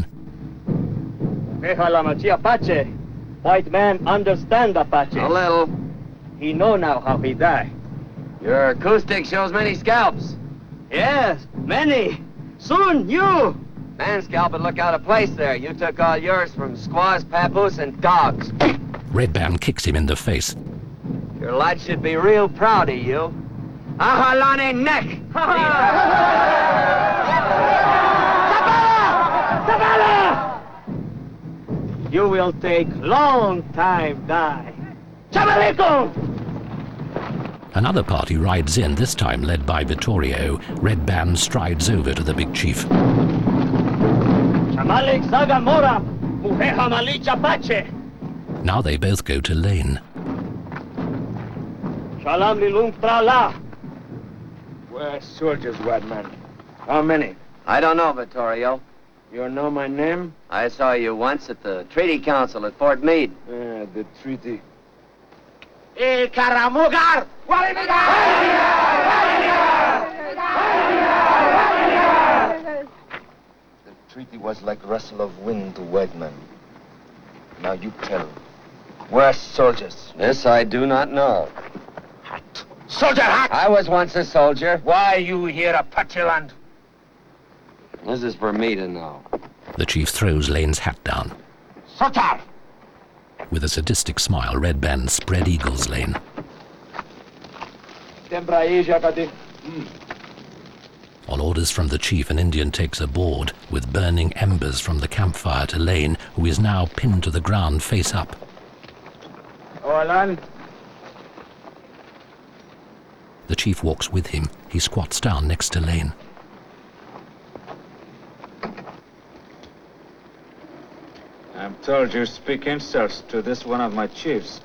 Apache. White man understand Apache. A little. He know now how he die. Your acoustic shows many scalps. Yes, many. Soon, you. Man scalp would look out of place there. You took all yours from squaws, papoose, and dogs. Red Band kicks him in the face. Your lad should be real proud of you. Ahalane neck! Sabala! You will take long time die. Chamalikum! Another party rides in, this time led by Vittorio. Red Band strides over to the big chief. Chamalik Sagamora, Mujeja Malich Apache. Now they both go to Lane. Shalom Lilung Trala. We're soldiers, white man. How many? I don't know, Vittorio. You know my name? I saw you once at the Treaty Council at Fort Meade. The treaty. El Karamugar! The treaty was like rustle of wind to white men. Now you tell. We're soldiers. This I do not know. Soldier hat! I was once a soldier. Why you here, Apache land? This is for me to know. The chief throws Lane's hat down. Soldier! With a sadistic smile, Red Band spread eagles Lane. On orders from the chief, an Indian takes a board with burning embers from the campfire to Lane, who is now pinned to the ground face up. The chief walks with him. He squats down next to Lane. I'm told you speak insults to this one of my chiefs.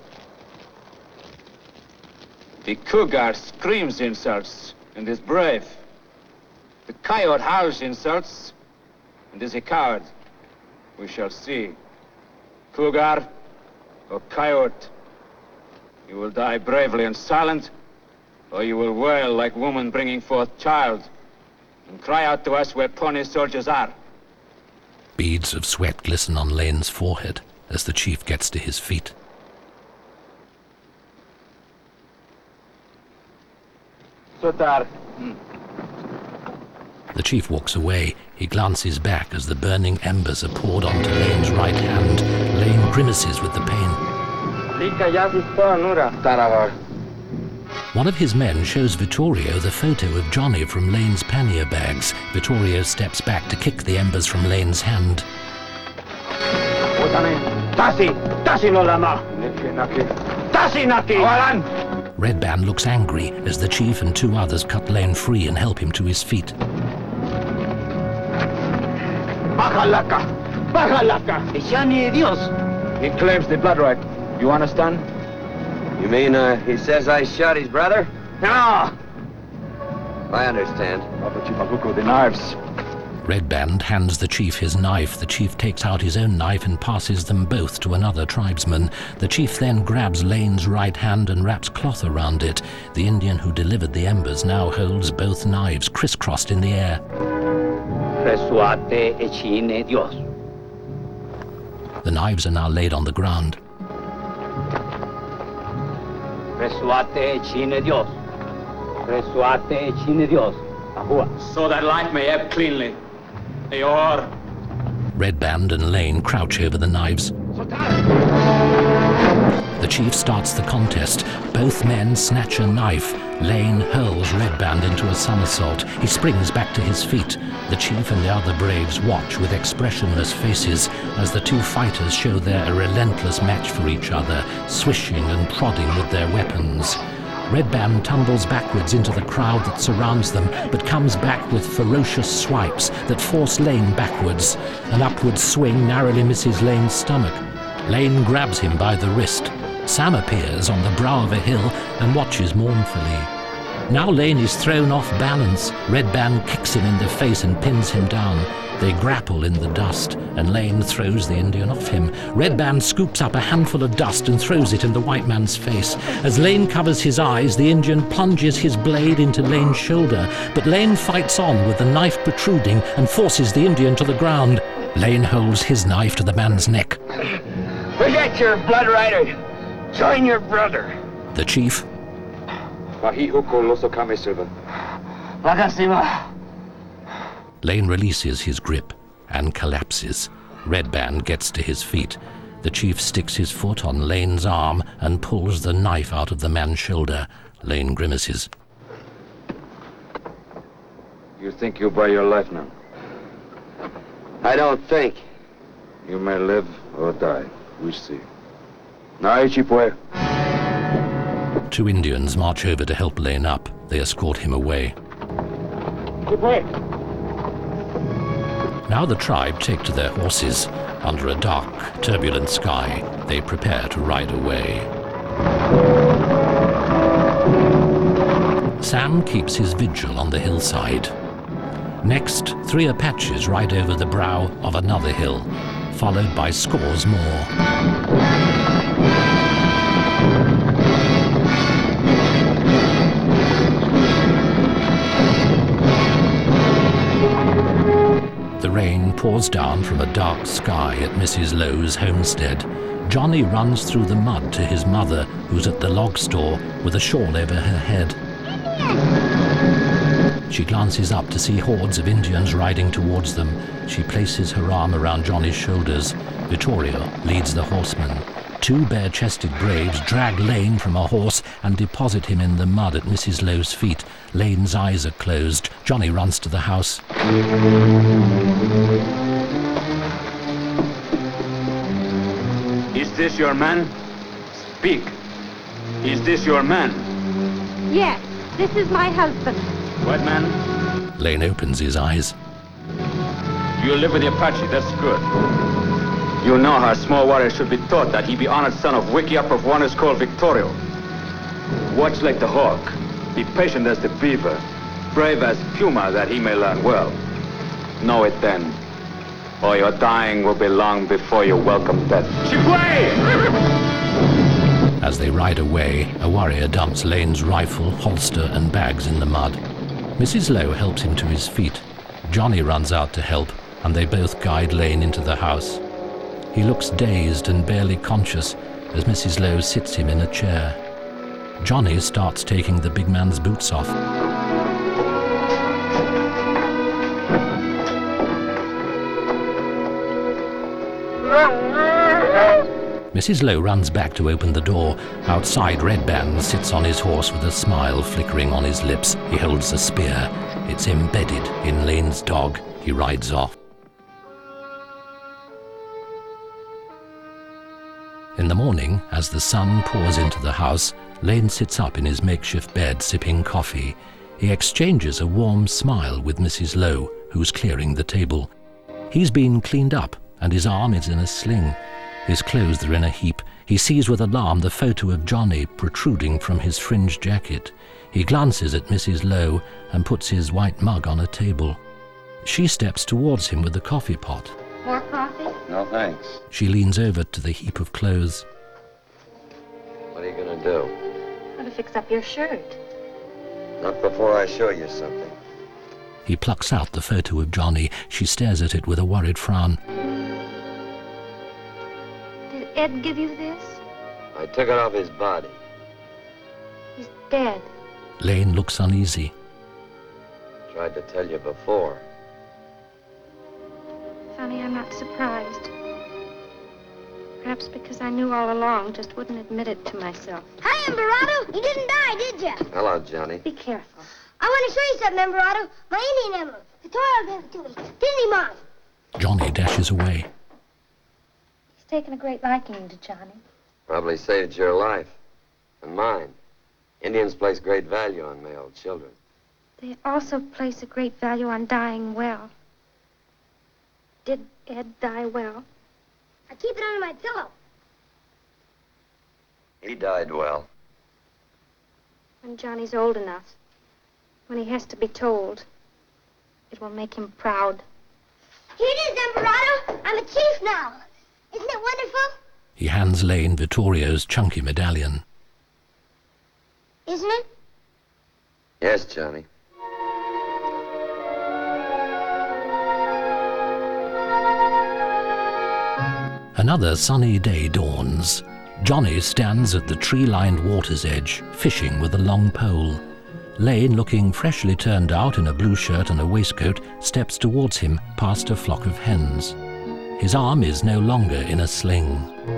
The cougar screams insults and is brave. The coyote howls insults and is a coward. We shall see. Cougar or coyote, you will die bravely and silent, or you will wail like woman bringing forth child, and cry out to us where Pawnee soldiers are. Beads of sweat glisten on Lane's forehead as the chief gets to his feet. Sotar. The chief walks away. He glances back as the burning embers are poured onto Lane's right hand. Lane grimaces with the pain. One of his men shows Vittorio the photo of Johnny from Lane's pannier bags. Vittorio steps back to kick the embers from Lane's hand. Red Band looks angry as the chief and two others cut Lane free and help him to his feet. He claims the blood right. You understand? You mean he says I shot his brother? No! I understand. The knives. Red Band hands the chief his knife. The chief takes out his own knife and passes them both to another tribesman. The chief then grabs Lane's right hand and wraps cloth around it. The Indian who delivered the embers now holds both knives crisscrossed in the air. The knives are now laid on the ground. So that life may ebb cleanly. Eor. Red Band and Lane crouch over the knives. The chief starts the contest. Both men snatch a knife. Lane hurls Red Band into a somersault. He springs back to his feet. The chief and the other braves watch with expressionless faces as the two fighters show they're a relentless match for each other, swishing and prodding with their weapons. Red Band tumbles backwards into the crowd that surrounds them, but comes back with ferocious swipes that force Lane backwards. An upward swing narrowly misses Lane's stomach. Lane grabs him by the wrist. Sam appears on the brow of a hill and watches mournfully. Now Lane is thrown off balance. Red Band kicks him in the face and pins him down. They grapple in the dust, and Lane throws the Indian off him. Red Band scoops up a handful of dust and throws it in the white man's face. As Lane covers his eyes, the Indian plunges his blade into Lane's shoulder, but Lane fights on with the knife protruding and forces the Indian to the ground. Lane holds his knife to the man's neck. Forget your blood rider. Join your brother. The chief. Lane releases his grip and collapses. Red Band gets to his feet. The chief sticks his foot on Lane's arm and pulls the knife out of the man's shoulder. Lane grimaces. You think you'll buy your life now? I don't think. You may live or die. We see. Now, Chipue. Two Indians march over to help Lane up. They escort him away. Chipue. Now the tribe take to their horses. Under a dark, turbulent sky, they prepare to ride away. Sam keeps his vigil on the hillside. Next, 3 Apaches ride over the brow of another hill, followed by scores more. The rain pours down from a dark sky at Mrs. Lowe's homestead. Johnny runs through the mud to his mother, who's at the log store with a shawl over her head. She glances up to see hordes of Indians riding towards them. She places her arm around Johnny's shoulders. Vittorio leads the horsemen. 2 bare-chested braves drag Lane from a horse and deposit him in the mud at Mrs. Lowe's feet. Lane's eyes are closed. Johnny runs to the house. Is this your man? Speak. Is this your man? Yes, this is my husband. What man? Lane opens his eyes. You live with the Apache, that's good. You know how a small warrior should be taught that he be honored son of Wiki up of one is called Victorio. Watch like the hawk, be patient as the beaver, brave as puma that he may learn well. Know it then, or your dying will be long before you welcome death. Chipue! As they ride away, a warrior dumps Lane's rifle, holster and bags in the mud. Mrs. Lowe helps him to his feet. Johnny runs out to help, and they both guide Lane into the house. He looks dazed and barely conscious as Mrs. Lowe sits him in a chair. Johnny starts taking the big man's boots off. Mrs. Lowe runs back to open the door. Outside, Red Band sits on his horse with a smile flickering on his lips. He holds a spear. It's embedded in Lane's dog. He rides off. In the morning, as the sun pours into the house, Lane sits up in his makeshift bed sipping coffee. He exchanges a warm smile with Mrs. Lowe, who's clearing the table. He's been cleaned up, and his arm is in a sling. His clothes are in a heap. He sees with alarm the photo of Johnny protruding from his fringed jacket. He glances at Mrs. Lowe and puts his white mug on a table. She steps towards him with the coffee pot. More coffee? No, thanks. She leans over to the heap of clothes. What are you gonna do? I'm going to fix up your shirt. Not before I show you something. He plucks out the photo of Johnny. She stares at it with a worried frown. Did Ed give you this? I took it off his body. He's dead. Lane looks uneasy. Tried to tell you before. Funny, I'm not surprised. Perhaps because I knew all along, just wouldn't admit it to myself. Hi, Emberado. You didn't die, did you? Hello, Johnny. Be careful. I want to show you something, Emberado. My Indian emerald. Vittorio gave it to me. Didn't he, Mom? Johnny dashes away. He's taken a great liking to Johnny. Probably saved your life. And mine. Indians place great value on male children. They also place a great value on dying well. Did Ed die well? I keep it under my pillow. He died well. When Johnny's old enough, when he has to be told, it will make him proud. Here it is, Emberado. I'm a chief now. Isn't it wonderful? He hands Lane Vittorio's chunky medallion. Isn't it? Yes, Johnny. Another sunny day dawns. Johnny stands at the tree-lined water's edge, fishing with a long pole. Lane, looking freshly turned out in a blue shirt and a waistcoat, steps towards him past a flock of hens. His arm is no longer in a sling.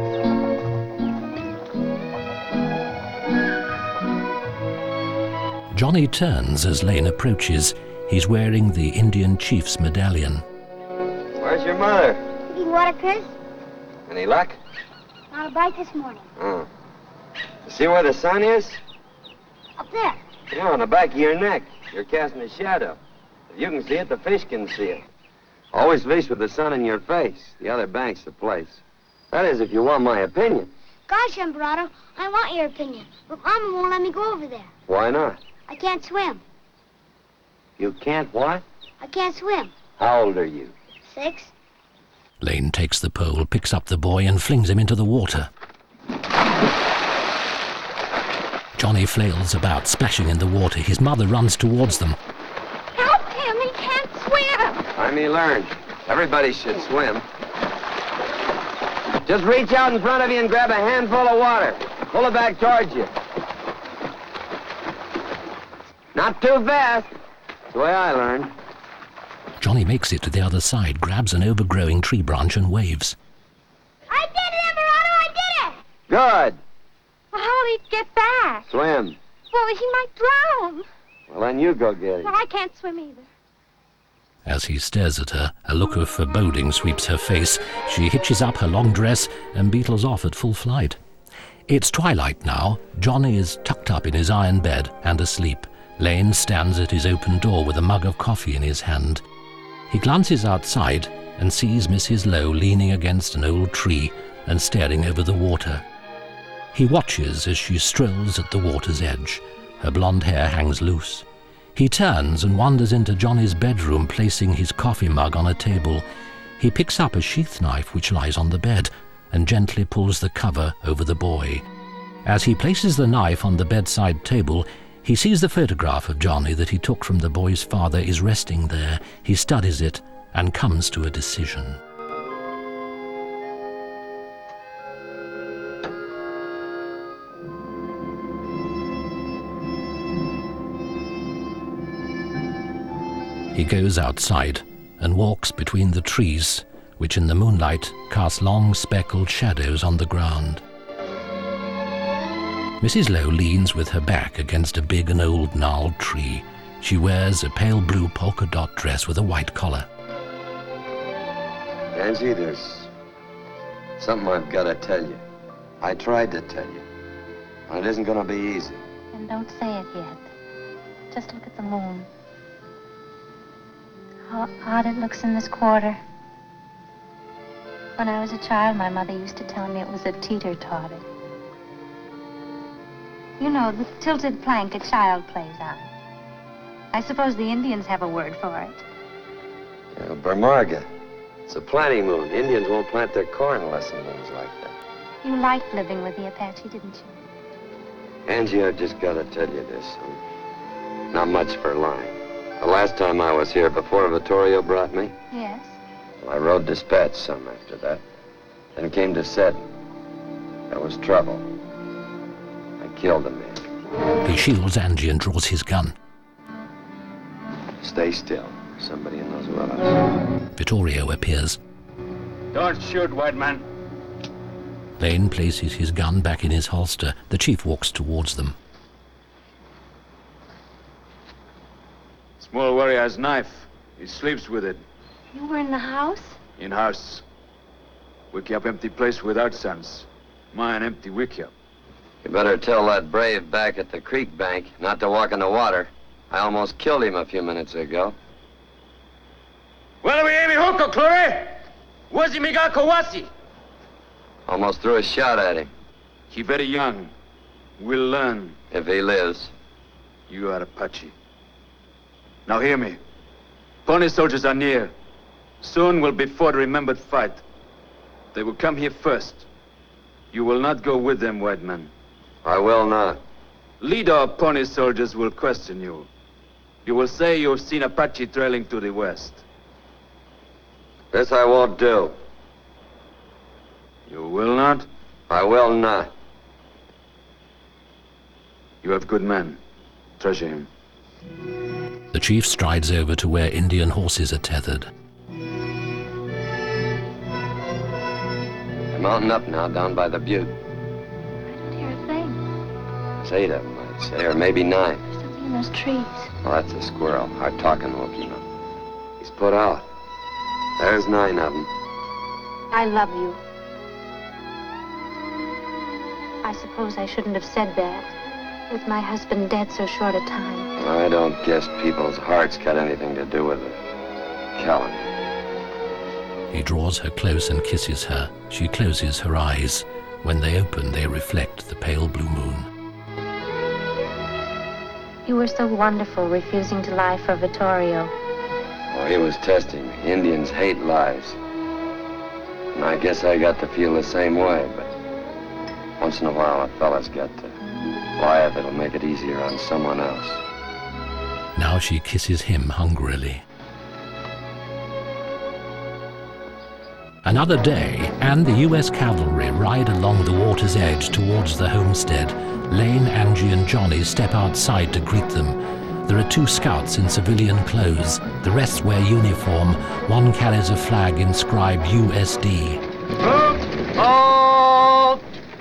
Johnny turns as Lane approaches. He's wearing the Indian chief's medallion. Where's your mother? Need water, Chris? Any luck? Not a bite this morning. Oh. You see where the sun is? Up there. Yeah, on the back of your neck. You're casting a shadow. If you can see it, the fish can see it. Always fish with the sun in your face. The other bank's the place. That is, if you want my opinion. Gosh, Emberado, I want your opinion. But Mama won't let me go over there. Why not? I can't swim. You can't what? I can't swim. How old are you? 6. Lane takes the pole, picks up the boy and flings him into the water. Johnny flails about, splashing in the water. His mother runs towards them. Help him! He can't swim! Time he learned. Everybody should swim. Just reach out in front of you and grab a handful of water. Pull it back towards you. Not too fast. That's the way I learned. Johnny makes it to the other side, grabs an overgrowing tree branch and waves. I did it, Emberado, I did it! Good. Well, how'll he get back? Swim. Well, he might drown. Well, then you go get it. Well, I can't swim either. As he stares at her, a look of foreboding sweeps her face. She hitches up her long dress and beetles off at full flight. It's twilight now. Johnny is tucked up in his iron bed and asleep. Lane stands at his open door with a mug of coffee in his hand. He glances outside and sees Mrs. Lowe leaning against an old tree and staring over the water. He watches as she strolls at the water's edge. Her blonde hair hangs loose. He turns and wanders into Johnny's bedroom, placing his coffee mug on a table. He picks up a sheath knife which lies on the bed and gently pulls the cover over the boy. As he places the knife on the bedside table, he sees the photograph of Johnny that he took from the boy's father is resting there. He studies it and comes to a decision. He goes outside and walks between the trees, which in the moonlight cast long speckled shadows on the ground. Mrs. Lowe leans with her back against a big and old gnarled tree. She wears a pale blue polka dot dress with a white collar. Angie, there's something I've got to tell you. I tried to tell you. And it isn't going to be easy. And don't say it yet. Just look at the moon. How odd it looks in this quarter. When I was a child, my mother used to tell me it was a teeter-totter. You know, the tilted plank a child plays on. I suppose the Indians have a word for it. Yeah, Bermarga. It's a planting moon. Indians won't plant their corn unless the moon's like that. You liked living with the Apache, didn't you? Angie, I've just got to tell you this. I'm not much for lying. The last time I was here, before Vittorio brought me, Yes? well, I rode dispatch some after that. Then came to Seddon. There was trouble. I killed a man. He shields Angie and draws his gun. Stay still. Somebody in those willows. Vittorio appears. Don't shoot, white man. Lane places his gun back in his holster. The chief walks towards them. Small warrior has knife. He sleeps with it. You were in the house? In house. Wiki up empty place without sons. Mine empty wiki up. You better tell that brave back at the creek bank not to walk in the water. I almost killed him a few minutes ago. Well, we aimi hoko, Clore. Wazi miga kawasi. Almost threw a shot at him. He very young. Will learn. If he lives. You are Apache. Now hear me. Pony soldiers are near. Soon will be fought a remembered fight. They will come here first. You will not go with them, white man. I will not. Leader of Pony soldiers will question you. You will say you have seen Apache trailing to the west. This I won't do. You will not? I will not. You have good men. Treasure him. The chief strides over to where Indian horses are tethered. They're mounting up now, down by the butte. I don't hear a thing. There's 8 of them, I'd say, or maybe 9. There's something in those trees. Well, that's a squirrel. Our talking woke him up. He's put out. There's 9 of them. I love you. I suppose I shouldn't have said that, with my husband dead so short a time. I don't guess people's hearts got anything to do with it. Calendar. He draws her close and kisses her. She closes her eyes. When they open, they reflect the pale blue moon. You were so wonderful, refusing to lie for Vittorio. Oh, he was testing me. Indians hate lies. And I guess I got to feel the same way, but once in a while a fella's got to lie if it'll make it easier on someone else. Now she kisses him hungrily. Another day, and the U.S. cavalry ride along the water's edge towards the homestead. Lane, Angie, and Johnny step outside to greet them. There are 2 scouts in civilian clothes. The rest wear uniform. One carries a flag inscribed USD. Halt!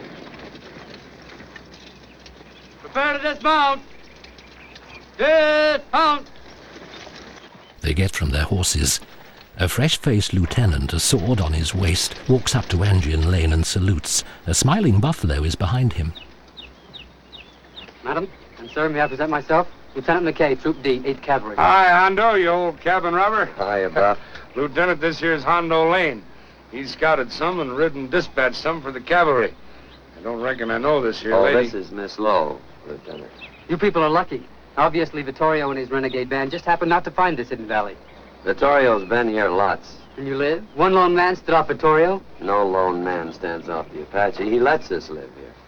Prepare to dismount! Dismount! They get from their horses. A fresh-faced lieutenant, a sword on his waist, walks up to Angie and Lane and salutes. A smiling buffalo is behind him. Madam, and sir, may I present myself? Lieutenant McKay, Troop D, 8th Cavalry. Hi, Hondo, you old cabin robber. Hi, Buff. Lieutenant, this here's Hondo Lane. He's scouted some and ridden dispatch some for the cavalry. I don't reckon I know this here lady. Oh, this is Miss Lowe, Lieutenant. You people are lucky. Obviously, Vittorio and his renegade band just happened not to find this hidden valley. Vittorio's been here lots. And you live? One lone man stood off Vittorio? No lone man stands off the Apache. He lets us live here.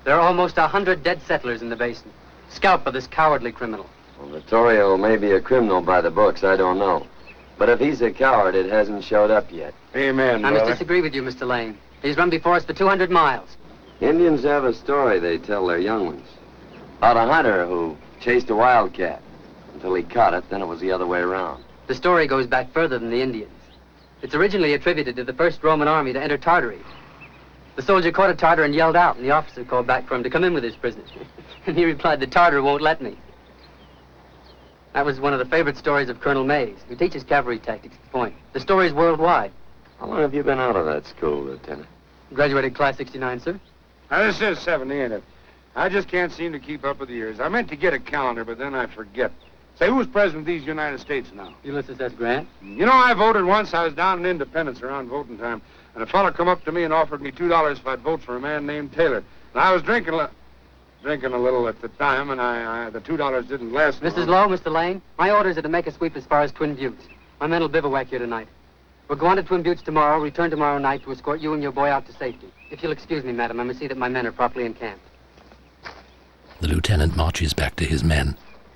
There are almost 100 dead settlers in the basin. Scalped by this cowardly criminal. Well, Vittorio may be a criminal by the books, I don't know. But if he's a coward, it hasn't showed up yet. Amen, I brother. must disagree with you, Mr. Lane. He's run before us for 200 miles. Indians have a story they tell their young ones. About a hunter who chased a wildcat until he caught it, then it was the other way around. The story goes back further than the Indians. It's originally attributed to the first Roman army to enter Tartary. The soldier caught a Tartar and yelled out, and the officer called back for him to come in with his prisoner. And he replied, the Tartar won't let me. That was one of the favorite stories of Colonel Mays, who teaches cavalry tactics at the Point. The story's worldwide. How long have you been out of that school, Lieutenant? Graduated class 69, sir. Now, this is 70, ain't it? I just can't seem to keep up with the years. I meant to get a calendar, but then I forget. Say, who's president of these United States now? Ulysses S. Grant. You know, I voted once. I was down in Independence around voting time, and a fella come up to me and offered me $2 if I'd vote for a man named Taylor. And I was drinking a little at the time, and the $2 didn't last long. Mrs. Lowe, Mr. Lane, my orders are to make a sweep as far as Twin Buttes. My men will bivouac here tonight. We'll go on to Twin Buttes tomorrow, return tomorrow night to escort you and your boy out to safety. If you'll excuse me, madam, I must see that my men are properly encamped. The lieutenant marches back to his men.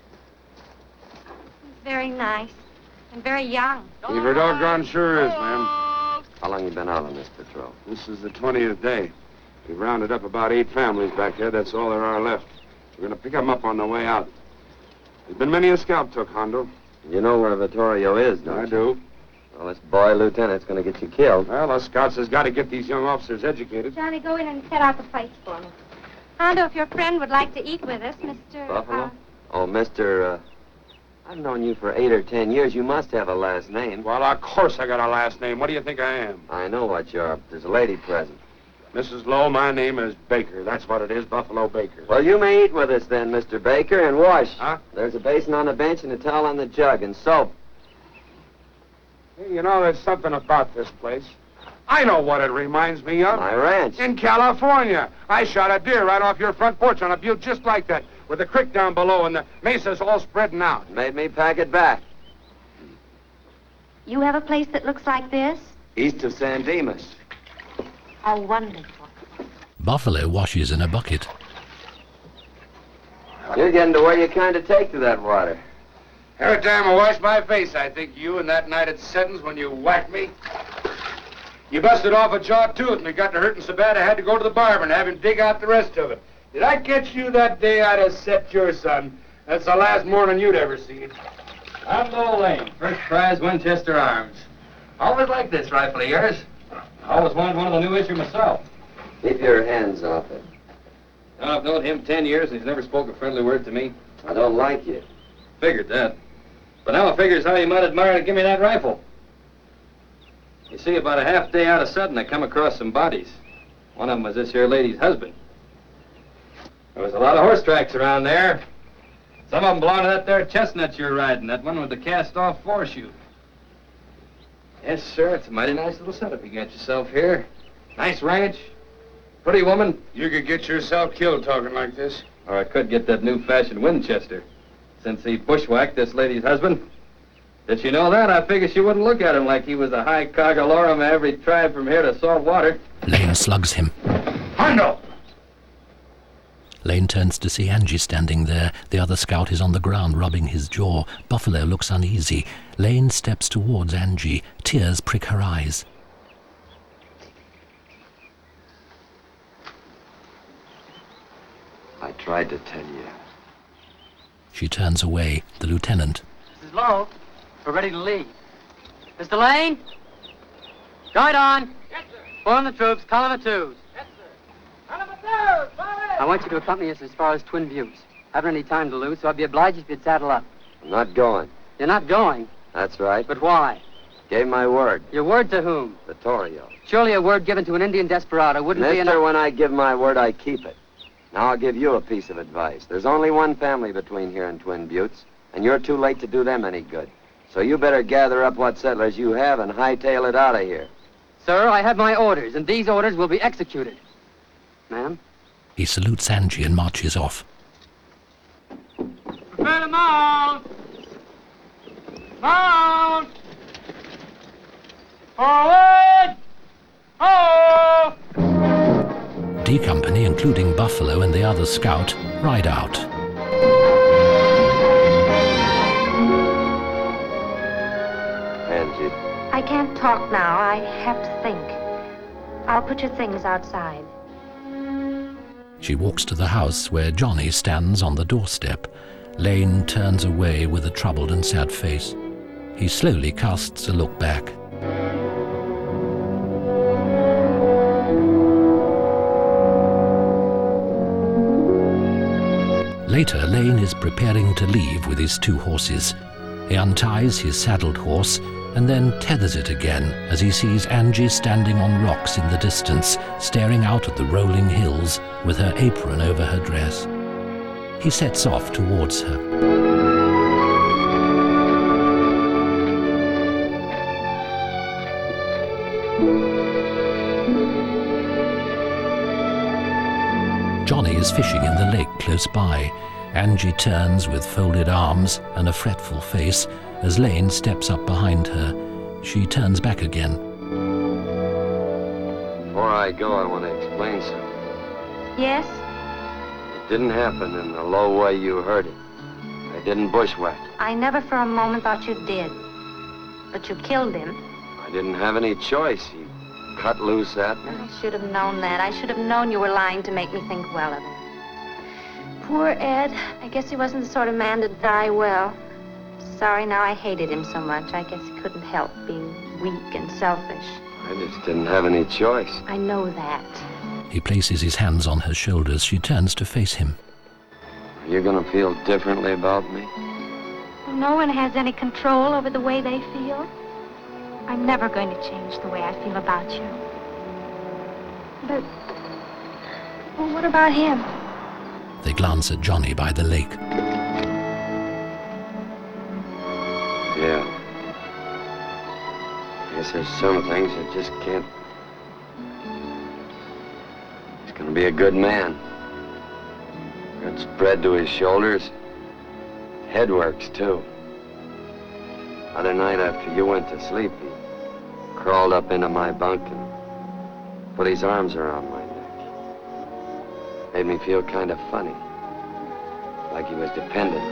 He's very nice and very young. Beaver doggone sure is, ma'am. How long you been out on this patrol? This is the 20th day. We've rounded up about 8 families back there. That's all there are left. We're going to pick them up on the way out. There's been many a scalp took, Hondo. You know where Vittorio is, don't you? I do. Well, this boy lieutenant's going to get you killed. Well, us scouts has got to get these young officers educated. Johnny, go in and set out the plates for me. Hondo, if your friend would like to eat with us, Mr. Buffalo? Oh, Mr. I've known you for 8 or 10 years. You must have a last name. Well, of course I got a last name. What do you think I am? I know what you are. There's a lady present. Mrs. Lowe, my name is Baker. That's what it is, Buffalo Baker. Well, you may eat with us then, Mr. Baker, and wash. Huh? There's a basin on the bench and a towel on the jug and soap. Hey, you know, there's something about this place. I know what it reminds me of. My ranch. In California. I shot a deer right off your front porch on a butte just like that, with the creek down below and the mesas all spreading out. Made me pack it back. You have a place that looks like this? East of San Dimas. How wonderful. Buffalo washes in a bucket. You're getting to where you kind of take to that water. Every time I wash my face, I think you and that night at Settons when you whacked me. You busted off a jaw tooth and it got to hurting so bad I had to go to the barber and have him dig out the rest of it. Did I catch you that day I'd have set your son? That's the last morning you'd ever seen. I'm Lowell Lane, first prize Winchester Arms. Always like this rifle of yours. Always wanted one of the new issue myself. Keep your hands off it. I've known him 10 years and he's never spoke a friendly word to me. I don't like you. Figured that. But now I figures how you might admire to give me that rifle. You see, about a half day out of Sutton, I come across some bodies. One of them was this here lady's husband. There was a lot of horse tracks around there. Some of them belong to that there chestnut you're riding, that one with the cast-off foreshoe. Yes, sir, it's a mighty nice little setup you got yourself here. Nice ranch, pretty woman. You could get yourself killed talking like this. Or I could get that new-fashioned Winchester, since he bushwhacked this lady's husband. Did she know that? I figured she wouldn't look at him like he was a high cogalorum of every tribe from here to salt water. Lane slugs him. Hondo! Lane turns to see Angie standing there. The other scout is on the ground, rubbing his jaw. Buffalo looks uneasy. Lane steps towards Angie. Tears prick her eyes. I tried to tell you. She turns away. The lieutenant. Mrs. Lowe, we're ready to leave. Mr. Lane? Guide on. Yes, sir. Form the troops, column of twos. Yes, sir. Column of twos, I want you to accompany us as far as Twin Buttes. I haven't any time to lose, so I'd be obliged if you'd saddle up. I'm not going. You're not going? That's right. But why? Gave my word. Your word to whom? Vittorio. Surely a word given to an Indian desperado wouldn't be enough. Mister, when I give my word, I keep it. Now I'll give you a piece of advice. There's only one family between here and Twin Buttes, and you're too late to do them any good. So you better gather up what settlers you have and hightail it out of here. Sir, I have my orders, and these orders will be executed. Ma'am? He salutes Angie and marches off. Prepare to mount! Mount! Forward! Oh! D Company, including Buffalo and the other scout, ride out. Angie. I can't talk now. I have to think. I'll put your things outside. She walks to the house where Johnny stands on the doorstep. Lane turns away with a troubled and sad face. He slowly casts a look back. Later, Lane is preparing to leave with his 2 horses. He unties his saddled horse and then tethers it again as he sees Angie standing on rocks in the distance, staring out at the rolling hills with her apron over her dress. He sets off towards her. Johnny is fishing in the lake close by. Angie turns with folded arms and a fretful face as Lane steps up behind her. She turns back again. Before I go, I want to explain something. Yes? It didn't happen in the low way you heard it. I didn't bushwhack. I never for a moment thought you did. But you killed him. I didn't have any choice. He cut loose at me. I should have known that. I should have known you were lying to make me think well of him. Poor Ed. I guess he wasn't the sort of man to die well. Sorry, now I hated him so much. I guess he couldn't help being weak and selfish. I just didn't have any choice. I know that. He places his hands on her shoulders. She turns to face him. Are you going to feel differently about me? No one has any control over the way they feel. I'm never going to change the way I feel about you. But, well, what about him? They glance at Johnny by the lake. Yeah. I guess there's some things that just can't. He's gonna be a good man. Good spread to his shoulders. Head works, too. Other night after you went to sleep, he crawled up into my bunk and put his arms around my neck. Made me feel kind of funny. Like he was dependent.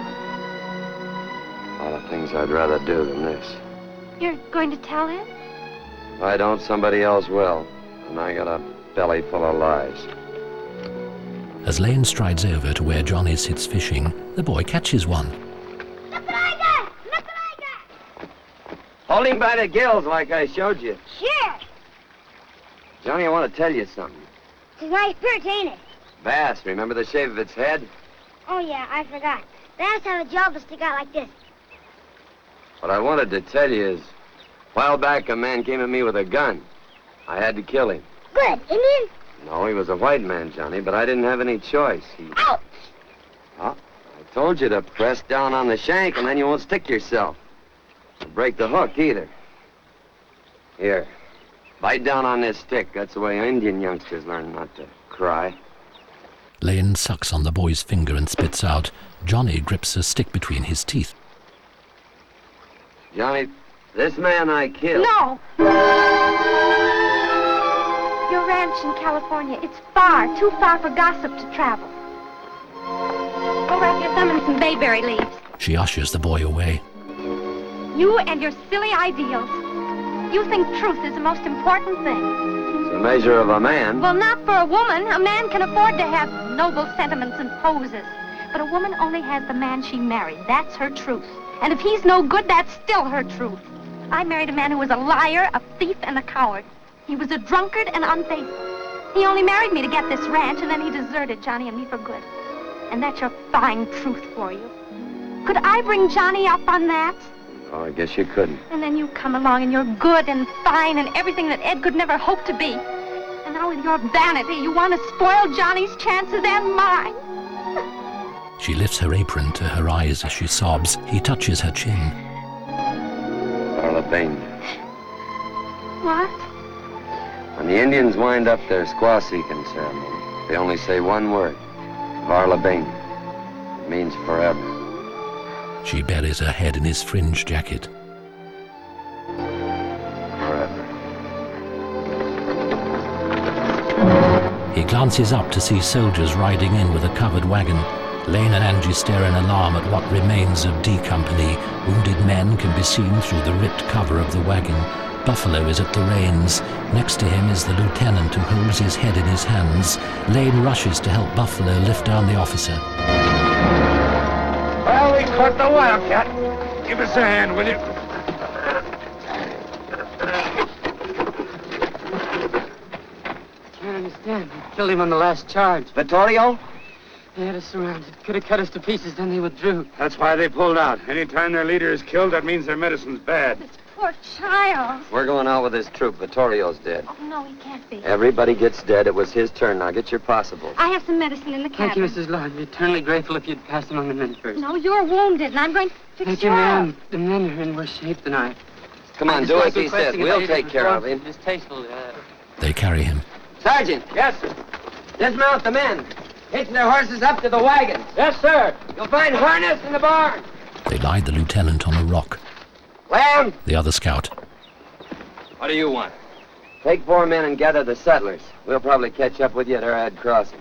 A lot of things I'd rather do than this. You're going to tell him? If I don't, somebody else will. And I got a belly full of lies. As Lane strides over to where Johnny sits fishing, the boy catches one. Look what I got! Look what I got! Hold him by the gills like I showed you. Sure. Johnny, I want to tell you something. It's a nice perch, ain't it? Bass, remember the shape of its head? Oh, yeah, I forgot. Bass have a jaw to stick out like this. What I wanted to tell you is, a while back a man came at me with a gun. I had to kill him. Good. Indian? No, he was a white man, Johnny, but I didn't have any choice. Ouch! Oh, I told you to press down on the shank and then you won't stick yourself. Don't break the hook either. Here, bite down on this stick. That's the way Indian youngsters learn not to cry. Lane sucks on the boy's finger and spits out. Johnny grips a stick between his teeth. Johnny, this man I killed... No! Your ranch in California, it's far, too far for gossip to travel. Go wrap your thumb in some bayberry leaves. She ushers the boy away. You and your silly ideals. You think truth is the most important thing. It's the measure of a man. Well, not for a woman. A man can afford to have noble sentiments and poses. But a woman only has the man she married. That's her truth. And if he's no good, that's still her truth. I married a man who was a liar, a thief, and a coward. He was a drunkard and unfaithful. He only married me to get this ranch, and then he deserted Johnny and me for good. And that's your fine truth for you. Could I bring Johnny up on that? Oh, I guess you couldn't. And then you come along and you're good and fine and everything that Ed could never hope to be. And now with your vanity, you want to spoil Johnny's chances and mine. She lifts her apron to her eyes as she sobs. He touches her chin. Arlebane. What? When the Indians wind up their squaw-seeking ceremony, they only say one word. Arlebane. It means forever. She buries her head in his fringe jacket. Forever. He glances up to see soldiers riding in with a covered wagon. Lane and Angie stare in alarm at what remains of D Company. Wounded men can be seen through the ripped cover of the wagon. Buffalo is at the reins. Next to him is the lieutenant, who holds his head in his hands. Lane rushes to help Buffalo lift down the officer. Well, we caught the wildcat. Give us a hand, will you? I can't understand. They killed him on the last charge. Vittorio? They had us surrounded. Could have cut us to pieces, then they withdrew. That's why they pulled out. Anytime their leader is killed, that means their medicine's bad. Poor child. We're going out with his troop. Vittorio's dead. Oh, no, he can't be. Everybody gets dead. It was his turn. Now get your possible. I have some medicine in the cabin. Thank you, Mrs. Lord. I'd be eternally grateful if you'd pass among the men first. No, you're wounded, and I'm going to fix Thank you you, up. ma'am. The men are in worse shape than I. Come on, do as he says. We'll take care of him. Distasteful. They carry him. Sergeant. Yes, sir. Dismount the men. Hitch their horses up to the wagon. Yes, sir. You'll find harness in the barn. They lie the lieutenant on a rock. Lamb. The other scout. What do you want? Take 4 men and gather the settlers. We'll probably catch up with you at Arrowhead Crossing.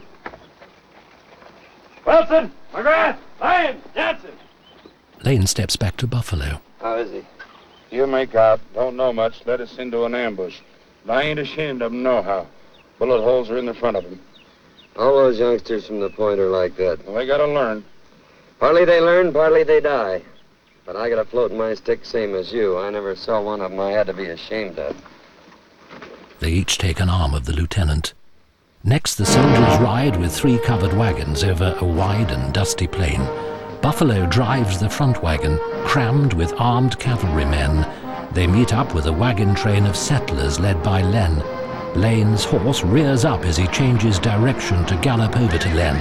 Wilson, McGrath, Lane, Jansen. Lane steps back to Buffalo. How is he? You make out. Don't know much. Led us into an ambush. But I ain't ashamed of him nohow. Bullet holes are in the front of him. All those youngsters from the point are like that. Well, they gotta learn. Partly they learn, partly they die. But I got a float in my stick same as you. I never saw one of them I had to be ashamed of. They each take an arm of the lieutenant. Next, the soldiers ride with 3 covered wagons over a wide and dusty plain. Buffalo drives the front wagon, crammed with armed cavalrymen. They meet up with a wagon train of settlers led by Len. Lane's horse rears up as he changes direction to gallop over to Len.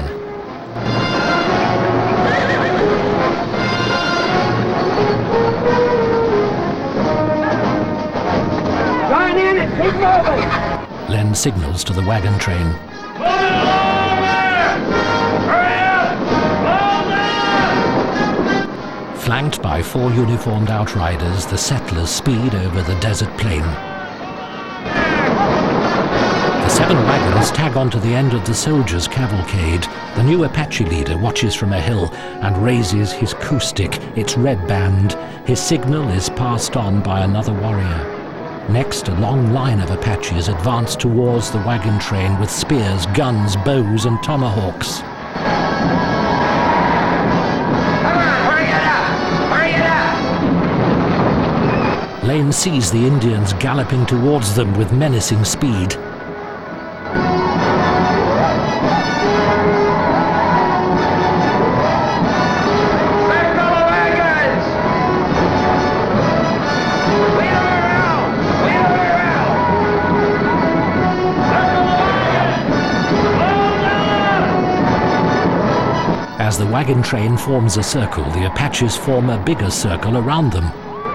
Join in and keep moving! Len signals to the wagon train. Flanked by 4 uniformed outriders, the settlers speed over the desert plain. The 7 wagons tag onto the end of the soldiers' cavalcade. The new Apache leader watches from a hill and raises his coup stick, its red band. His signal is passed on by another warrior. Next, a long line of Apaches advance towards the wagon train with spears, guns, bows, and tomahawks. Lane sees the Indians galloping towards them with menacing speed. As the wagon train forms a circle, the Apaches form a bigger circle around them.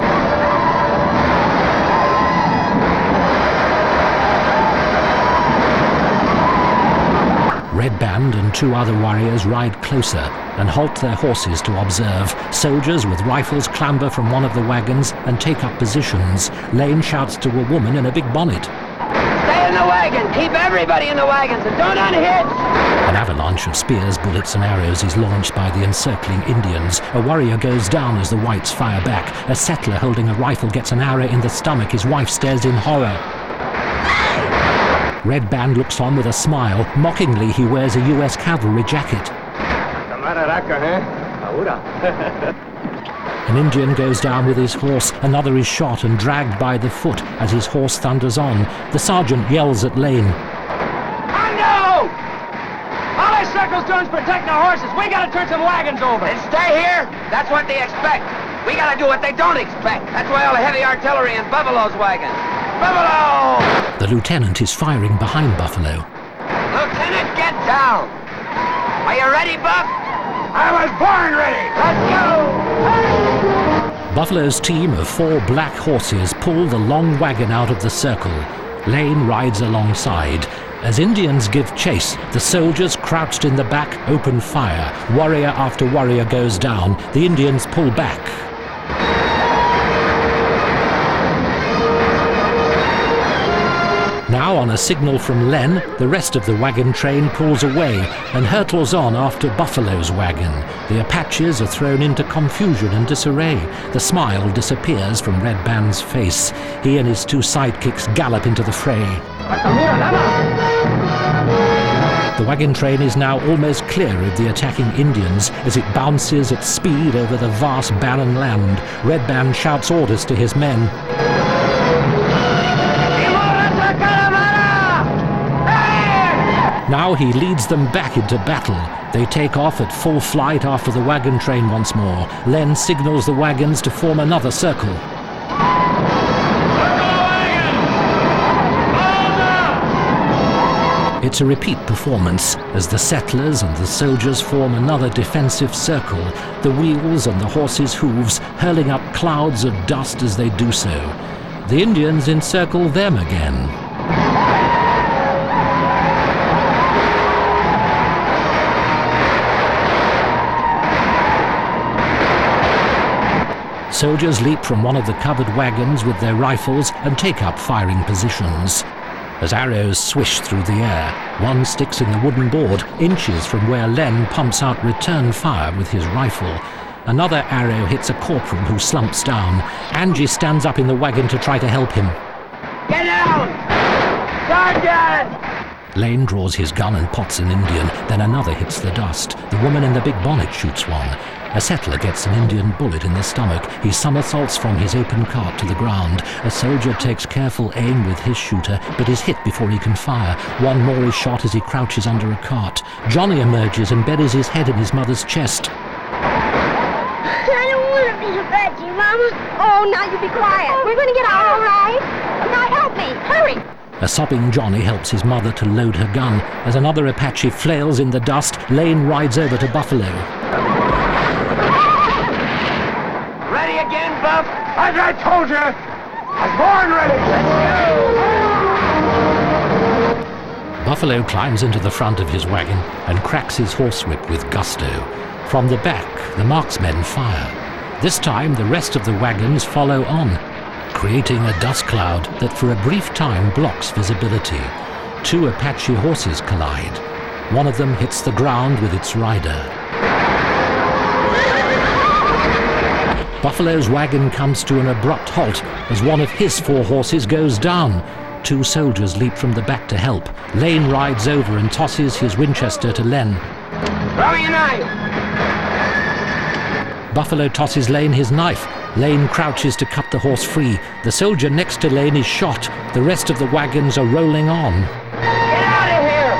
Red Band and 2 other warriors ride closer and halt their horses to observe. Soldiers with rifles clamber from one of the wagons and take up positions. Lane shouts to a woman in a big bonnet. Stay in the wagon! Keep everybody in the wagons and don't unhitch! An avalanche of spears, bullets, and arrows is launched by the encircling Indians. A warrior goes down as the whites fire back. A settler holding a rifle gets an arrow in the stomach. His wife stares in horror. Red Band looks on with a smile. Mockingly, he wears a U.S. cavalry jacket. An Indian goes down with his horse. Another is shot and dragged by the foot as his horse thunders on. The sergeant yells at Lane. Undo! All our circle's doing is protect the horses. We gotta turn some wagons over. Then stay here. That's what they expect. We gotta do what they don't expect. That's why all the heavy artillery in Buffalo's wagons. Buffalo! The lieutenant is firing behind Buffalo. Lieutenant, get down! Are you ready, Buff? I was born ready! Let's go! Buffalo's team of 4 black horses pull the long wagon out of the circle. Lane rides alongside. As Indians give chase, the soldiers crouched in the back open fire. Warrior after warrior goes down. The Indians pull back. Now Now, on a signal from Len, the rest of the wagon train pulls away and hurtles on after Buffalo's wagon. The Apaches are thrown into confusion and disarray. The smile disappears from Red Band's face. He and his two sidekicks gallop into the fray. The wagon train is now almost clear of the attacking Indians as it bounces at speed over the vast barren land. Red Band shouts orders to his men. Now he leads them back into battle. They take off at full flight after the wagon train once more. Len signals the wagons to form another circle. It's a repeat performance as the settlers and the soldiers form another defensive circle, the wheels and the horses' hooves hurling up clouds of dust as they do so. The Indians encircle them again. Soldiers leap from one of the covered wagons with their rifles and take up firing positions. As arrows swish through the air, one sticks in the wooden board, inches from where Len pumps out return fire with his rifle. Another arrow hits a corporal who slumps down. Angie stands up in the wagon to try to help him. Get down! Sergeant! Lane draws his gun and pots an Indian, then another hits the dust. The woman in the big bonnet shoots one. A settler gets an Indian bullet in the stomach. He somersaults from his open cart to the ground. A soldier takes careful aim with his shooter, but is hit before he can fire. One more is shot as he crouches under a cart. Johnny emerges and buries his head in his mother's chest. I don't want to be a Apache, Mama. Oh, now you be quiet. We're going to get out, all right? Now help me. Hurry. A sobbing Johnny helps his mother to load her gun. As another Apache flails in the dust, Lane rides over to Buffalo. Ready again, Buff? As I told you, I was born ready. Let's go! Buffalo climbs into the front of his wagon and cracks his horsewhip with gusto. From the back, the marksmen fire. This time, the rest of the wagons follow on, creating a dust cloud that for a brief time blocks visibility. Two Apache horses collide. One of them hits the ground with its rider. Buffalo's wagon comes to an abrupt halt as one of his four horses goes down. Two soldiers leap from the back to help. Lane rides over and tosses his Winchester to Len. Throw me a knife! Buffalo tosses Lane his knife. Lane crouches to cut the horse free. The soldier next to Lane is shot. The rest of the wagons are rolling on. Get out of here!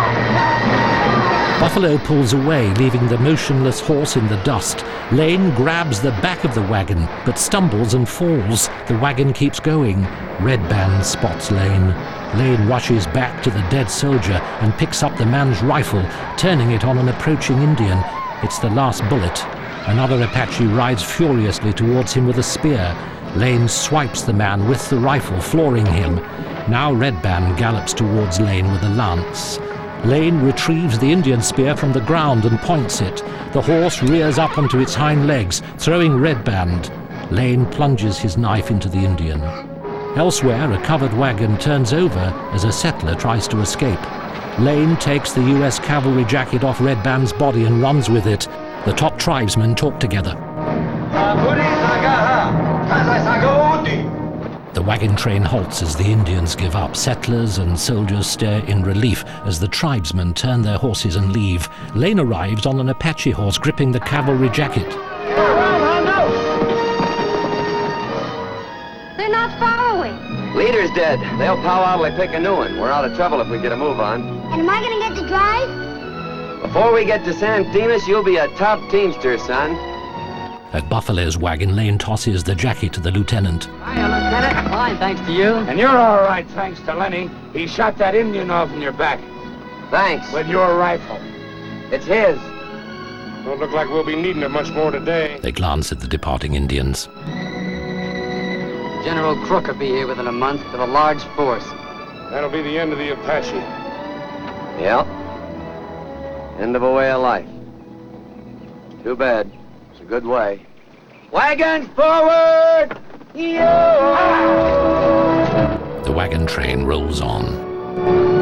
Buffalo pulls away, leaving the motionless horse in the dust. Lane grabs the back of the wagon, but stumbles and falls. The wagon keeps going. Red Band spots Lane. Lane rushes back to the dead soldier and picks up the man's rifle, turning it on an approaching Indian. It's the last bullet. Another Apache rides furiously towards him with a spear. Lane swipes the man with the rifle, flooring him. Now Red Band gallops towards Lane with a lance. Lane retrieves the Indian spear from the ground and points it. The horse rears up onto its hind legs, throwing Red Band. Lane plunges his knife into the Indian. Elsewhere, a covered wagon turns over as a settler tries to escape. Lane takes the U.S. cavalry jacket off Red Band's body and runs with it. The top tribesmen talk together. The wagon train halts as the Indians give up. Settlers and soldiers stare in relief as the tribesmen turn their horses and leave. Lane arrives on an Apache horse gripping the cavalry jacket. They're not following. Leader's dead. They'll pow out till they pick a new one. We're out of trouble if we get a move on. And am I going to get to drive? Before we get to San Dimas, you'll be a top teamster, son. At Buffalo's wagon, Lane tosses the jacket to the lieutenant. Hiya, Lieutenant. Fine, thanks to you. And you're all right, thanks to Lenny. He shot that Indian off in your back. Thanks. With your rifle. It's his. Don't look like we'll be needing it much more today. They glance at the departing Indians. General Crook will be here within a month with a large force. That'll be the end of the Apache. Yep. End of a way of life. Too bad. It's a good way. Wagons forward! The wagon train rolls on. Thank you.